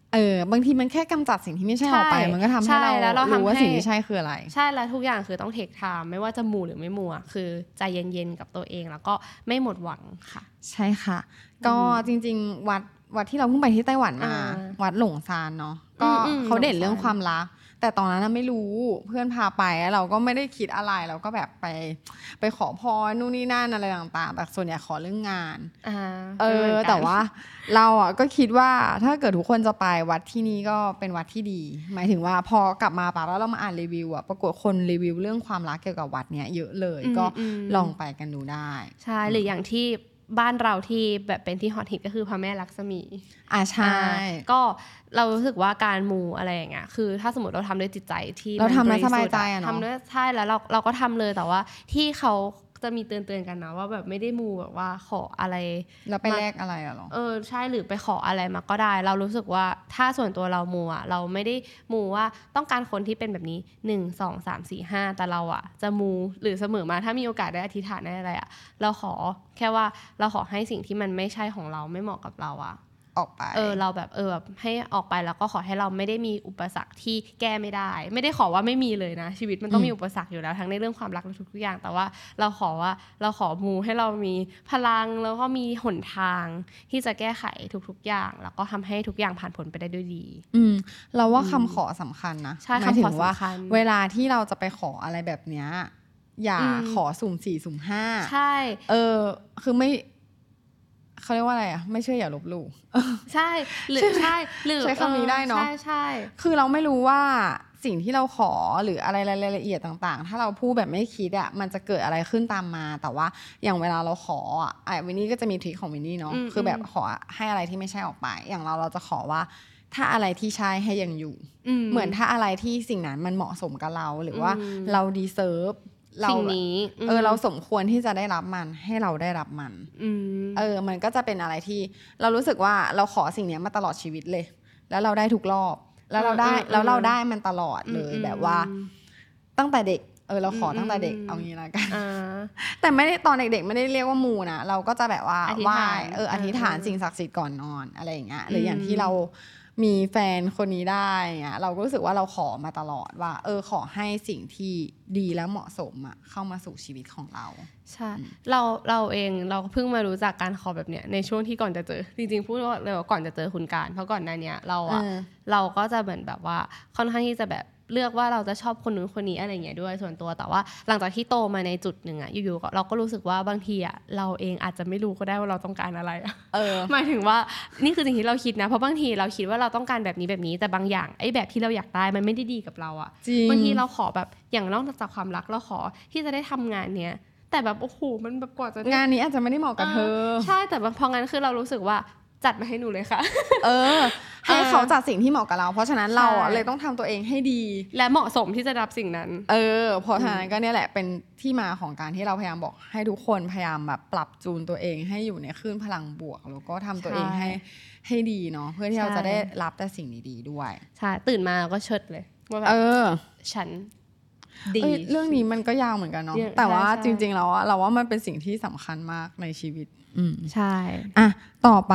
เออบางทีมันแค่กำจัดสิ่งที่ไม่ใช่ออกไปมันก็ทำให้เรารู้ว่าสิ่งที่ใช่คืออะไรใช่แล้วทุกอย่างคือต้องเทคไทม์ไม่ว่าจะมูหรือไม่มูอ่ะคือใจเย็นๆกับตัวเองแล้วก็ไม่หมดหวังค่ะใช่ค่ะก็จริงๆวัดวัดที่เราเพิ่งไปที่ไต้หวันมาวัดหลงซานเนาะก็เขาเด่นเรื่องความรักแต่ตอนนั้นไม่รู้เพื่อนพาไปเราก็ไม่ได้คิดอะไรเราก็แบบไปไปขอพรนู่นนี่นั่นอะไรต่างๆแต่ส่วนใหญ่ขอเรื่องงานเออแต่ว่าเราอ่ะก็คิดว่าถ้าเกิดทุกคนจะไปวัดที่นี่ก็เป็นวัดที่ดีหมายถึงว่าพอกลับมาป่ะแล้วเรามาอ่านรีวิวอ่ะปรากฏคนรีวิวเรื่องความรักเกี่ยวกับวัดเนี้ยเยอะเลยก็ลองไปกันดูได้ใช่หรืออย่างที่บ้านเราที่แบบเป็นที่ฮอตฮิตก็คือพระแม่ลักษมีอ่าใช่ก็เรารู้สึกว่าการมูอะไรอย่างเงี้ยคือถ้าสมมติเราทำด้วยจิตใจที่เราทำแล้วสบายใจอะเนาะทำด้วยใช่แล้วเราเราก็ทำเลยแต่ว่าที่เขาจะมีเตือนๆกันนะว่าแบบไม่ได้มูแบบว่าขออะไรแล้วไปแลกอะไรอะหรอเออใช่หรือไปขออะไรมาก็ได้เรารู้สึกว่าถ้าส่วนตัวเรามูอะเราไม่ได้มูว่าต้องการคนที่เป็นแบบนี้หนึ่ง สอง สาม สี่ ห้าแต่เราอะจะมูหรือเสมอมาถ้ามีโอกาสได้อธิษฐานได้อะไรอะเราขอแค่ว่าเราขอให้สิ่งที่มันไม่ใช่ของเราไม่เหมาะกับเราอะออกไปเออเราแบบเออแบบให้ออกไปแล้วก็ขอให้เราไม่ได้มีอุปสรรคที่แก้ไม่ได้ไม่ได้ขอว่าไม่มีเลยนะชีวิตมันต้องมีอุปสรรคอยู่แล้วทั้งในเรื่องความรักและทุกๆอย่างแต่ว่าเราขอว่าเราขอมูให้เรามีพลังแล้วก็มีหนทางที่จะแก้ไขทุกๆอย่างแล้วก็ทำให้ทุกอย่างผ่านพ้นไปได้ด้วยดีอืมเราว่าคำขอสำคัญนะหมายถึงว่าเวลาที่เราจะไปขออะไรแบบเนี้ยอย่าขอสุ่มสี่สุ่มห้าใช่เออคือไม่เขาเรียกว่าอะไรอ่ะไม่เชื่ออย่าลบหลู่ใช่หรือใช่หรือใช้คำนี้ได้เนาะใช่ใช่คือเราไม่รู้ว่าสิ่งที่เราขอหรืออะไรรายละเอียดต่างๆถ้าเราพูดแบบไม่คิดอ่ะมันจะเกิดอะไรขึ้นตามมาแต่ว่าอย่างเวลาเราขออ่ะไอ้วินนี่ก็จะมีทริคของวินนี่เนาะคือแบบขอให้อะไรที่ไม่ใช่ออกไปอย่างเราเราจะขอว่าถ้าอะไรที่ใช่ให้ยังอยู่เหมือนถ้าอะไรที่สิ่งนั้นมันเหมาะสมกับเราหรือว่าเราดีเซิร์ฟสิ่งนี้เออเราสมควรที่จะได้รับมันให้เราได้รับมันเออมันก็จะเป็นอะไรที่เรารู้สึกว่าเราขอสิ่งนี้มาตลอดชีวิตเลยแล้วเราได้ทุกรอบแล้วเราได้แล้วเราได้มันตลอดเลยแบบว่าตั้งแต่เด็กเออเราขอตั้งแต่เด็กเอางี้ละกันแต่ไม่ได้ตอนเด็กๆไม่ได้เรียกว่ามูนะเราก็จะแบบว่าไหว้เอออธิษฐานสิ่งศักดิ์สิทธิ์ก่อนนอนอะไรอย่างเงี้ยหรืออย่างที่เรามีแฟนคนนี้ได้เงี้ยเราก็รู้สึกว่าเราขอมาตลอดว่าเออขอให้สิ่งที่ดีและเหมาะสมอ่ะเข้ามาสู่ชีวิตของเราใช่เราเราเองเราเพิ่งมารู้จักการขอแบบเนี้ยในช่วงที่ก่อนจะเจอจริงๆพูดเลยว่าก่อนจะเจอคุณการเพราะก่อนหน้านี้เราอ่ะเราก็จะเหมือนแบบว่าค่อนข้างที่จะแบบเลือกว่าเราจะชอบคนนู้นคนนี้อะไรเงี้ยด้วยส่วนตัวแต่ว่าหลังจากที่โตมาในจุดหนึ่งอะอยู่ๆเราก็รู้สึกว่าบางทีอะเราเองอาจจะไม่รู้ก็ได้ว่าเราต้องการอะไรอะเออหมายถึงว่านี่คือสิ่งที่เราคิดนะเพราะบางทีเราคิดว่าเราต้องการแบบนี้แบบนี้แต่บางอย่างไอ้แบบที่เราอยากได้มันไม่ได้ดีกับเราอะบางทีเราขอแบบอย่างนอกจากความรักเราขอที่จะได้ทำงานเนี้ยแต่แบบโอ้โหมันแบบกว่าจะงานนี้อาจจะไม่ได้เหมาะกับเธอใช่แต่พองั้นคือเรารู้สึกว่าจัดมาให้หนูเลยค่ะเออให้เขาจัดสิ่งที่เหมาะกับเราเพราะฉะนั้นเราอ่ะเลยต้องทำตัวเองให้ดีและเหมาะสมที่จะรับสิ่งนั้นเออเพราะฉะนั้นก็เนี่ยแหละเป็นที่มาของการที่เราพยายามบอกให้ทุกคนพยายามแบบปรับจูนตัวเองให้อยู่ในคลื่นพลังบวกแล้วก็ทำตัวเองให้ให้ดีเนาะเพื่อที่เราจะได้รับแต่สิ่งดีๆด้วยใช่ตื่นมาก็เชิดเลยว่าแบบเออฉันดีเรื่องนี้มันก็ยาวเหมือนกันเนาะแต่ว่าจริงๆแล้วอะเราว่ามันเป็นสิ่งที่สำคัญมากในชีวิตอืมใช่อ่ะต่อไป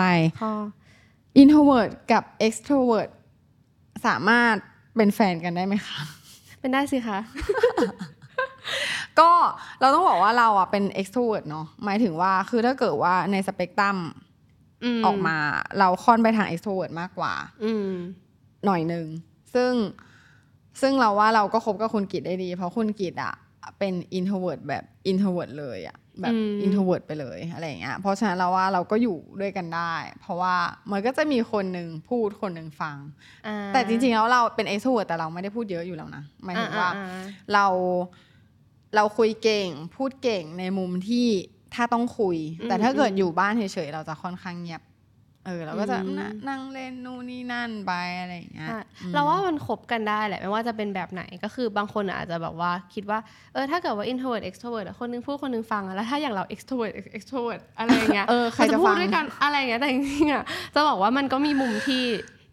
introvert กับ extrovert สามารถเป็นแฟนกันได้ไหมคะเป็นได้สิคะก็เราต้องบอกว่าเราอ่ะเป็น extrovert เนาะหมายถึงว่าคือถ้าเกิดว่าในสเปกตรัมออกมาเราค่อนไปทาง extrovert มากกว่าหน่อยนึงซึ่งซึ่งเราว่าเราก็คบกับคุณกิตได้ดีเพราะคุณกิตอ่ะเป็น introvert แบบ introvert เลยอ่ะแบบ introvert ไปเลยอะไรอย่างเงี้ยเพราะฉะนั้นเราว่าเราก็อยู่ด้วยกันได้เพราะว่ามันก็จะมีคนนึงพูดคนนึงฟังแต่จริงๆแล้วเราเป็น extrovert แต่เราไม่ได้พูดเยอะอยู่แล้วนะหมายถึงว่าเราเราคุยเก่งพูดเก่งในมุมที่ถ้าต้องคุยแต่ถ้าเกิดอยู่บ้านเฉยๆเราจะค่อนข้างเงียบเออเราก็จะนั่งเล่นนู่นนี่นั่นไปอะไรอย่างเงี้ยเราว่ามันคบกันได้แหละไม่ว่าจะเป็นแบบไหนก็คือบางคนอาจจะแบบว่าคิดว่าเออถ้าเกิดว่า introvert extrovert คนนึงพูดคนนึงฟังแล้วถ้าอย่างเรา extrovert extrovert อะไรอย่างเงี้ยเออใครจะพูดด้วยกันอะไรอย่างเงี้ยแต่จริงๆอ่ะจะบอกว่ามันก็มีมุมที่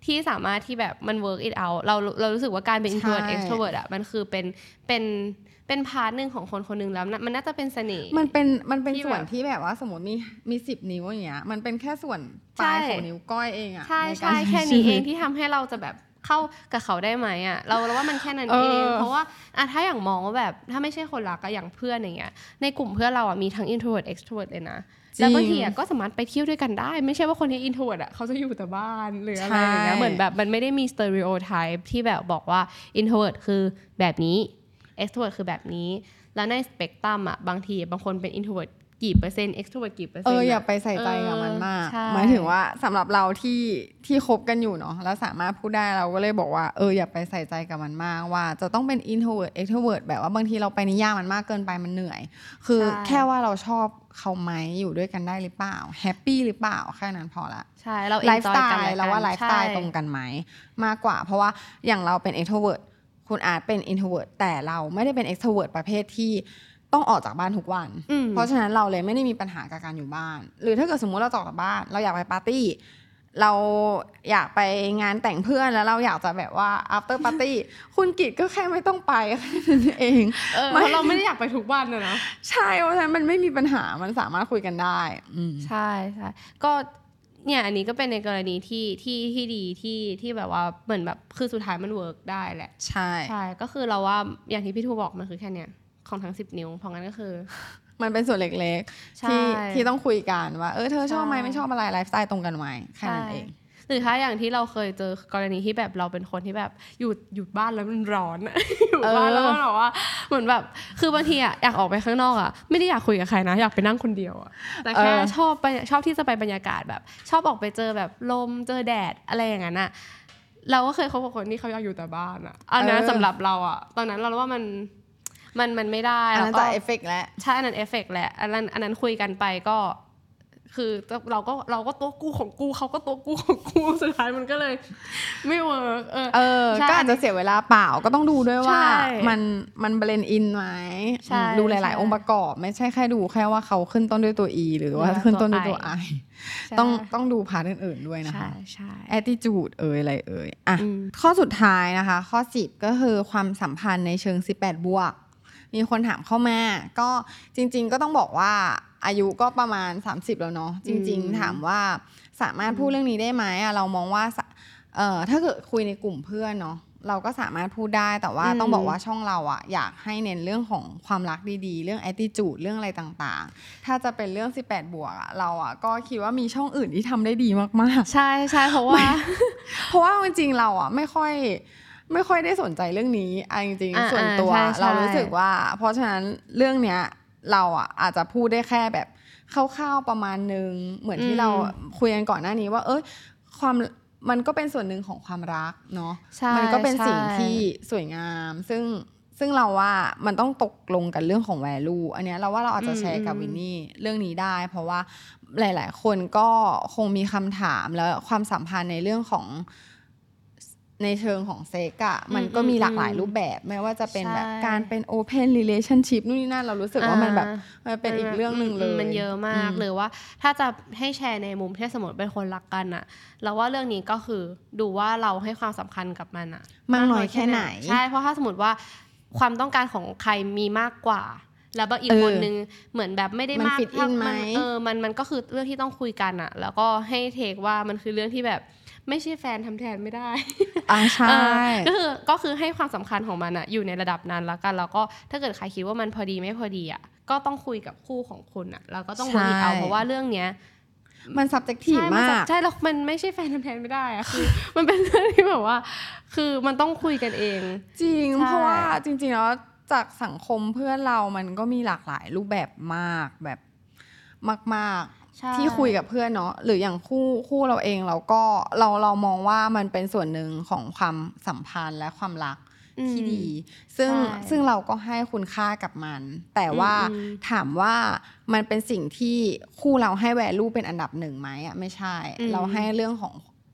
ที่สามารถที่แบบมัน work it out เราเรารู้สึกว่าการเป็น introvert extrovert อ่ะมันคือเป็นเป็นเป็นพาร์ทนึงของคนคนนึงแล้วมันน่าจะเป็นเสน่ห์มันเป็นมันเป็นส่วนที่แบบว่าสมมติมีมีสิบนิ้วอย่างเงี้ยมันเป็นแค่ส่วนปลายของนิ้วก้อยเองอ่ะใช่ใช่แค่นี้เองที่ทำให้เราจะแบบเข้ากับเขาได้ไหมอ่ะเราเราว่ามันแค่นั้นเองเพราะว่าอ่ะถ้าอย่างมองว่าแบบถ้าไม่ใช่คนรักก็อย่างเพื่อนอย่างเงี้ยในกลุ่มเพื่อนเราอ่ะมีทั้ง introvert extrovert เลยนะแล้วบางทีอ่ะก็สามารถไปเที่ยวด้วยกันได้ไม่ใช่ว่าคนที่ introvert อ่ะเขาจะอยู่แต่บ้านหรืออะไรอย่างเงี้ยเหมือนแบบมันไม่ได้มี stereotype ที่แบบบอกว่า introvert คือแบบนี้ extrovert คือแบบนี้แล้วในสเปกตรัมอ่ะบางทีบางคนเป็น introvert กี่เปอร์เซ็นต์ extrovert กี่เปอร์เซ็นต์เอออย่าไปใส่ใจกับมันมากหมายถึงว่าสำหรับเราที่ที่คบกันอยู่เนาะแล้วสามารถพูดได้เราก็เลยบอกว่าเอออย่าไปใส่ใจกับมันมากว่าจะต้องเป็น introvert extrovert แบบว่าบางทีเราไปนิยามมันมากเกินไปมันเหนื่อยคือแค่ว่าเราชอบเขาไหมอยู่ด้วยกันได้หรือเปล่าแฮปปี้หรือเปล่าแค่นั้นพอละใช่เราไลฟ์สไตล์เราว่าไลฟ์สไตล์ตรงกันไหมมากกว่าเพราะว่าอย่างเราเป็น extrovert คุณอาร์ตเป็น introvert แต่เราไม่ได้เป็น extrovert ประเภทที่ต้องออกจากบ้านทุกวันเพราะฉะนั้นเราเลยไม่ได้มีปัญหากับการอยู่บ้านหรือถ้าเกิดสมมุติเราออกจากบ้านเราอยากไปปาร์ตี้เราอยากไปงานแต่งเพื่อนแล้วเราอยากจะแบบว่า after party คุณกิตก็แค่ไม่ต้องไปแค่นั้นเองเออเราไม่ได้อยากไปทุกวันนะนะใช่เพราะฉะนั้นมันไม่มีปัญหามันสามารถคุยกันได้ใช่ใช่ก็เนี่ยอันนี้ก็เป็นในกรณีที่ที่ที่ดีที่ที่แบบว่าเหมือนแบบคือสุดท้ายมันเวิร์กได้แหละใช่ใช่ก็คือเราว่าอย่างที่พี่ทูบอกมันคือแค่เนี้ยของทั้งสิบนิ้วเพราะงั้นก็คือมันเป็นส่วนเล็กๆที่ที่ต้องคุยกันว่าเออเธอชอบไหมไม่ชอบอะไรไลฟ์สไตล์ตรงกันไหมแค่นั้นเองหรือถ้าอย่างที่เราเคยเจอกรณีที่แบบเราเป็นคนที่แบบอยู่อยู่บ้านแล้วมันร้อนอยู่บ้านแล้วมันแบบว่าเหมือนแบบคือบางทีอะอยากออกไปข้างนอกอะไม่ได้อยากคุยกับใครนะอยากไปนั่งคนเดียวอะแต่แค่ชอบไปชอบที่จะไปบรรยากาศแบบชอบออกไปเจอแบบลมเจอแดดอะไรอย่างนั้นอะเราก็เคยคบกับคนที่เขาอยากอยู่แต่บ้านอะอันนั้นสำหรับเราอะตอนนั้นเราว่ามันมันมันไม่ได้อันนั้นจะเอฟเฟกต์แล้วใช่อันนั้นเอฟเฟกต์แหละอันนั้นอันนั้นคุยกันไปก็คือเราก็เราก็ตัวกูของกูเขาก็ตัวกูของกูสุดท้ายมันก็เลยไม่เวิร์กเออเออก็อาจจะเสียเวลาเปล่าก็ต้องดูด้วยว่ามันมันเบลนด์อินไหมดูหลายๆองค์ประกอบไม่ใช่แค่ดูแค่ว่าเขาขึ้นต้นด้วยตัว E หรือว่าขึ้นต้นด้วยตัว I ต้องต้องดูพาร์ทอื่นๆด้วยนะคะใช่ attitude เอ่ยอะไรเอ่ยอ่ะข้อสุดท้ายนะคะข้อสิบก็คือความสัมพันธ์ในเชิงสิบแปดบวกมีคนถามเข้ามาก็จริงๆก็ต้องบอกว่าอายุก็ประมาณสามสิบแล้วเนาะจริงๆถามว่าสามารถพูดเรื่องนี้ได้ไหมอะเรามองว่าเอ่อถ้าเกิดคุยในกลุ่มเพื่อนเนาะเราก็สามารถพูดได้แต่ว่าต้องบอกว่าช่องเราอะอยากให้เน้นเรื่องของความรักดีๆเรื่อง attitude เรื่องอะไรต่างๆถ้าจะเป็นเรื่องสิบแปดบวกอะเราอะก็คิดว่ามีช่องอื่นที่ทำได้ดีมากๆใช่ๆเพราะว่าเพราะว่าจริงๆเราอะไม่ค่อยไม่ค่อยได้สนใจเรื่องนี้จริงๆส่วนตัวเรารู้สึกว่าเพราะฉะนั้นเรื่องเนี้ยเราอ่ะอาจจะพูดได้แค่แบบคร่าวๆประมาณนึงเหมือนที่เราคุยกันก่อนหน้านี้ว่าเอ้ยความมันก็เป็นส่วนหนึ่งของความรักเนาะมันก็เป็นสิ่งที่สวยงามซึ่งซึ่งเราว่ามันต้องตกลงกันเรื่องของ value อันเนี้ยเราว่าเราอาจจะแชร์กับวินนี่เรื่องนี้ได้เพราะว่าหลายๆคนก็คงมีคำถามแล้วความสัมพันธ์ในเรื่องของในเชิงของเซ็กอะมันก็มีหลากหลายรูปแบบไม่ว่าจะเป็นแบบการเป็น open relationship นู่นนี่นั่นเรารู้สึกว่ามันแบบมันเป็นอีกเรื่องนึงเลยมันเยอะมากหรือว่าถ้าจะให้แชร์ในมุมที่สมมติเป็นคนรักกันอะเราว่าเรื่องนี้ก็คือดูว่าเราให้ความสำคัญกับมันอะมากน้อยแค่ไหนใช่เพราะถ้าสมมติว่าความต้องการของใครมีมากกว่าแล้วบางอีกคนนึงเหมือนแบบไม่ได้มากเท่ามันเออมันมันก็คือเรื่องที่ต้องคุยกันอะแล้วก็ให้เทคว่ามันคือเรื่องที่แบบไม่ใช่แฟนทำแทนไม่ได้อ่าใช่ก็คือก็คือให้ความสำคัญของมันอะอยู่ในระดับนั้นแล้วกันแล้วก็ถ้าเกิดใครคิดว่ามันพอดีไม่พอดีอะก็ต้องคุยกับคู่ของคุณอะแล้วก็ต้องเวิร์กเอาเพราะว่าเรื่องเนี้ยมัน subjective มากใช่แล้วมันไม่ใช่แฟนทำแทนไม่ได้อะคือมันเป็นเรื่องที่แบบว่าคือมันต้องคุยกันเองจริงเพราะว่าจริงๆแล้วจากสังคมเพื่อนเรามันก็มีหลากหลายรูปแบบมากแบบมากๆที่คุยกับเพื่อนเนาะหรืออย่างคู่คู่เราเองเราก็เราเรามองว่ามันเป็นส่วนหนึ่งของความสัมพันธ์และความรักที่ดีซึ่งซึ่งเราก็ให้คุณค่ากับมันแต่ว่าถามว่ามันเป็นสิ่งที่คู่เราให้ value เป็นอันดับหนึ่งไหมอ่ะไม่ใช่เราให้เรื่องของจ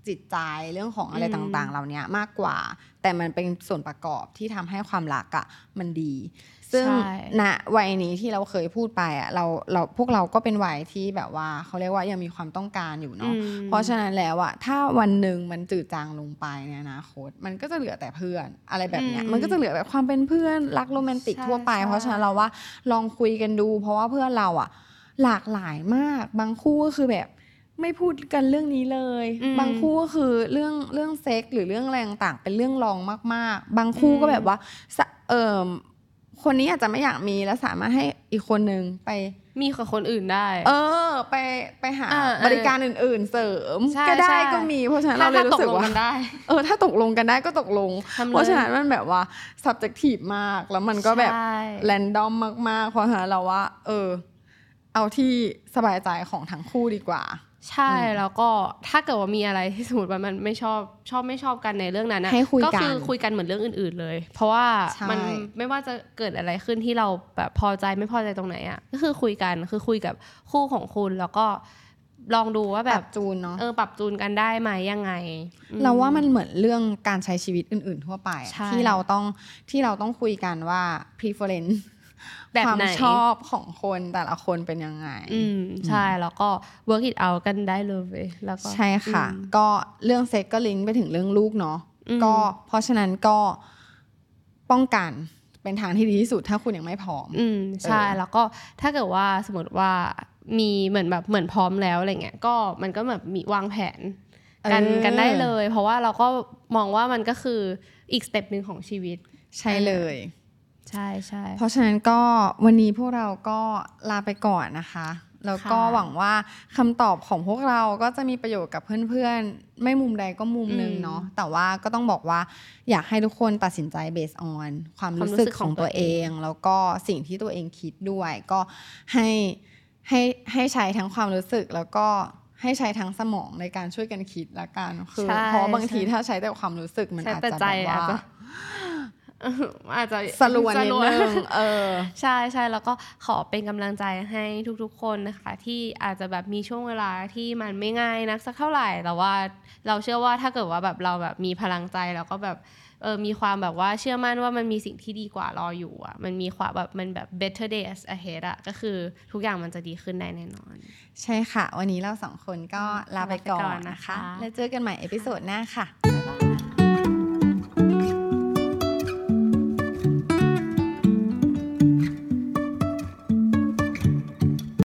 จิตใจเรื่องของอะไรต่างๆเหล่านี้มากกว่าแต่มันเป็นส่วนประกอบที่ทำให้ความรักอ่ะมันดีซึ่งณวัยนี้ที่เราเคยพูดไปอ่ะเราเราพวกเราก็เป็นวัยที่แบบว่าเขาเรียกว่ายังมีความต้องการอยู่เนาะเพราะฉะนั้นแล้วอ่ะถ้าวันหนึ่งมันจืดจางลงไปในอนาคตมันก็จะเหลือแต่เพื่อนอะไรแบบเนี้ยมันก็จะเหลือแบบความเป็นเพื่อนรักโรแมนติกทั่วไปเพราะฉะนั้นเราว่าลองคุยกันดูเพราะว่าเพื่อนเราอ่ะหลากหลายมากบางคู่ก็คือแบบไม่พูดกันเรื่องนี้เลยบางคู่ก็คือเรื่องเรื่องเซ็กหรือเรื่องแรงต่างเป็นเรื่องรองมากๆบางคู่ก็แบบว่าเออคนนี้อาจจะไม่อยากมีแล้วสามารถให้อีกคนนึงไปมีกับคนอื่นได้เออไปไปหาบริการอื่นๆเสริมก็ได้ก็มีเพราะฉะนั้นเราเลยรู้สึกว่าเออถ้าตกลงกันได้ก็ตกลงเพราะฉะนั้นมันแบบว่า subjective มากแล้วมันก็แบบ random มากๆเพราะฉะนั้นเราว่าเออเอาที่สบายใจของทั้งคู่ดีกว่าใช่แล้วก็ถ้าเกิดว่ามีอะไรที่สมมติว่ามันไม่ชอบชอบไม่ชอบกันในเรื่องนั้นนะก็คือคุยกันเหมือนเรื่องอื่นๆเลยเพราะว่ามันไม่ว่าจะเกิดอะไรขึ้นที่เราแบบพอใจไม่พอใจตรงไหนอ่ะก็คือคุยกันคือคุยกับคู่ของคุณแล้วก็ลองดูว่าแบบปรับจูนเนาะเออปรับจูนกันได้ไหมยังไงเราว่ามันเหมือนเรื่องการใช้ชีวิตอื่นๆทั่วไปที่เราต้องที่เราต้องคุยกันว่า preferenceความชอบของคนแต่ละคนเป็นยังไงอืมใช่แล้วก็ work it out กันได้เลยแล้วก็ใช่ค่ะก็เรื่องเซ็กก็ลิงก์ไปถึงเรื่องลูกเนาะก็เพราะฉะนั้นก็ป้องกันเป็นทางที่ดีที่สุดถ้าคุณยังไม่พร้อมอืมใช่แล้วก็ถ้าเกิดว่าสมมติว่ามีเหมือนแบบเหมือนพร้อมแล้วอะไรเงี้ยก็มันก็แบบมีวางแผนกันกันได้เลยเพราะว่าเราก็มองว่ามันก็คืออีกสเต็ปนึงของชีวิตใช่เลยใช่ใช่เพราะฉะนั้นก็วันนี้พวกเราก็ลาไปก่อนนะคะแล้วก็หวังว่าคำตอบของพวกเราก็จะมีประโยชน์กับเพื่อนๆไม่มุมใดก็มุมนึงเนาะแต่ว่าก็ต้องบอกว่าอยากให้ทุกคนตัดสินใจ based on ความรู้สึกของตัวเองแล้วก็สิ่งที่ตัวเองคิดด้วยก็ให้ให้ให้ใช้ทั้งความรู้สึกแล้วก็ให้ใช้ทั้งสมองในการช่วยกันคิดละกันคือเพราะบางทีถ้าใช้แต่ความรู้สึกมันอาจจะแบบว่าอาจจะสลวนนิดนึงเออใช่ใช่แล้วก็ขอเป็นกำลังใจให้ทุกๆคนนะคะที่อาจจะแบบมีช่วงเวลาที่มันไม่ง่ายนักสักเท่าไหร่แต่ว่าเราเชื่อว่าถ้าเกิดว่าแบบเราแบบมีพลังใจแล้วก็แบบเออมีความแบบว่าเชื่อมั่นว่ามันมีสิ่งที่ดีกว่ารออยู่อ่ะมันมีความแบบมันแบบ better days ahead อ่ะก็คือทุกอย่างมันจะดีขึ้นได้แน่นอนใช่ค่ะวันนี้เราสองคนก็ลาไปก่อนนะคะแล้วเจอกันใหม่เอพิโซดหน้าค่ะบ๊ายบาย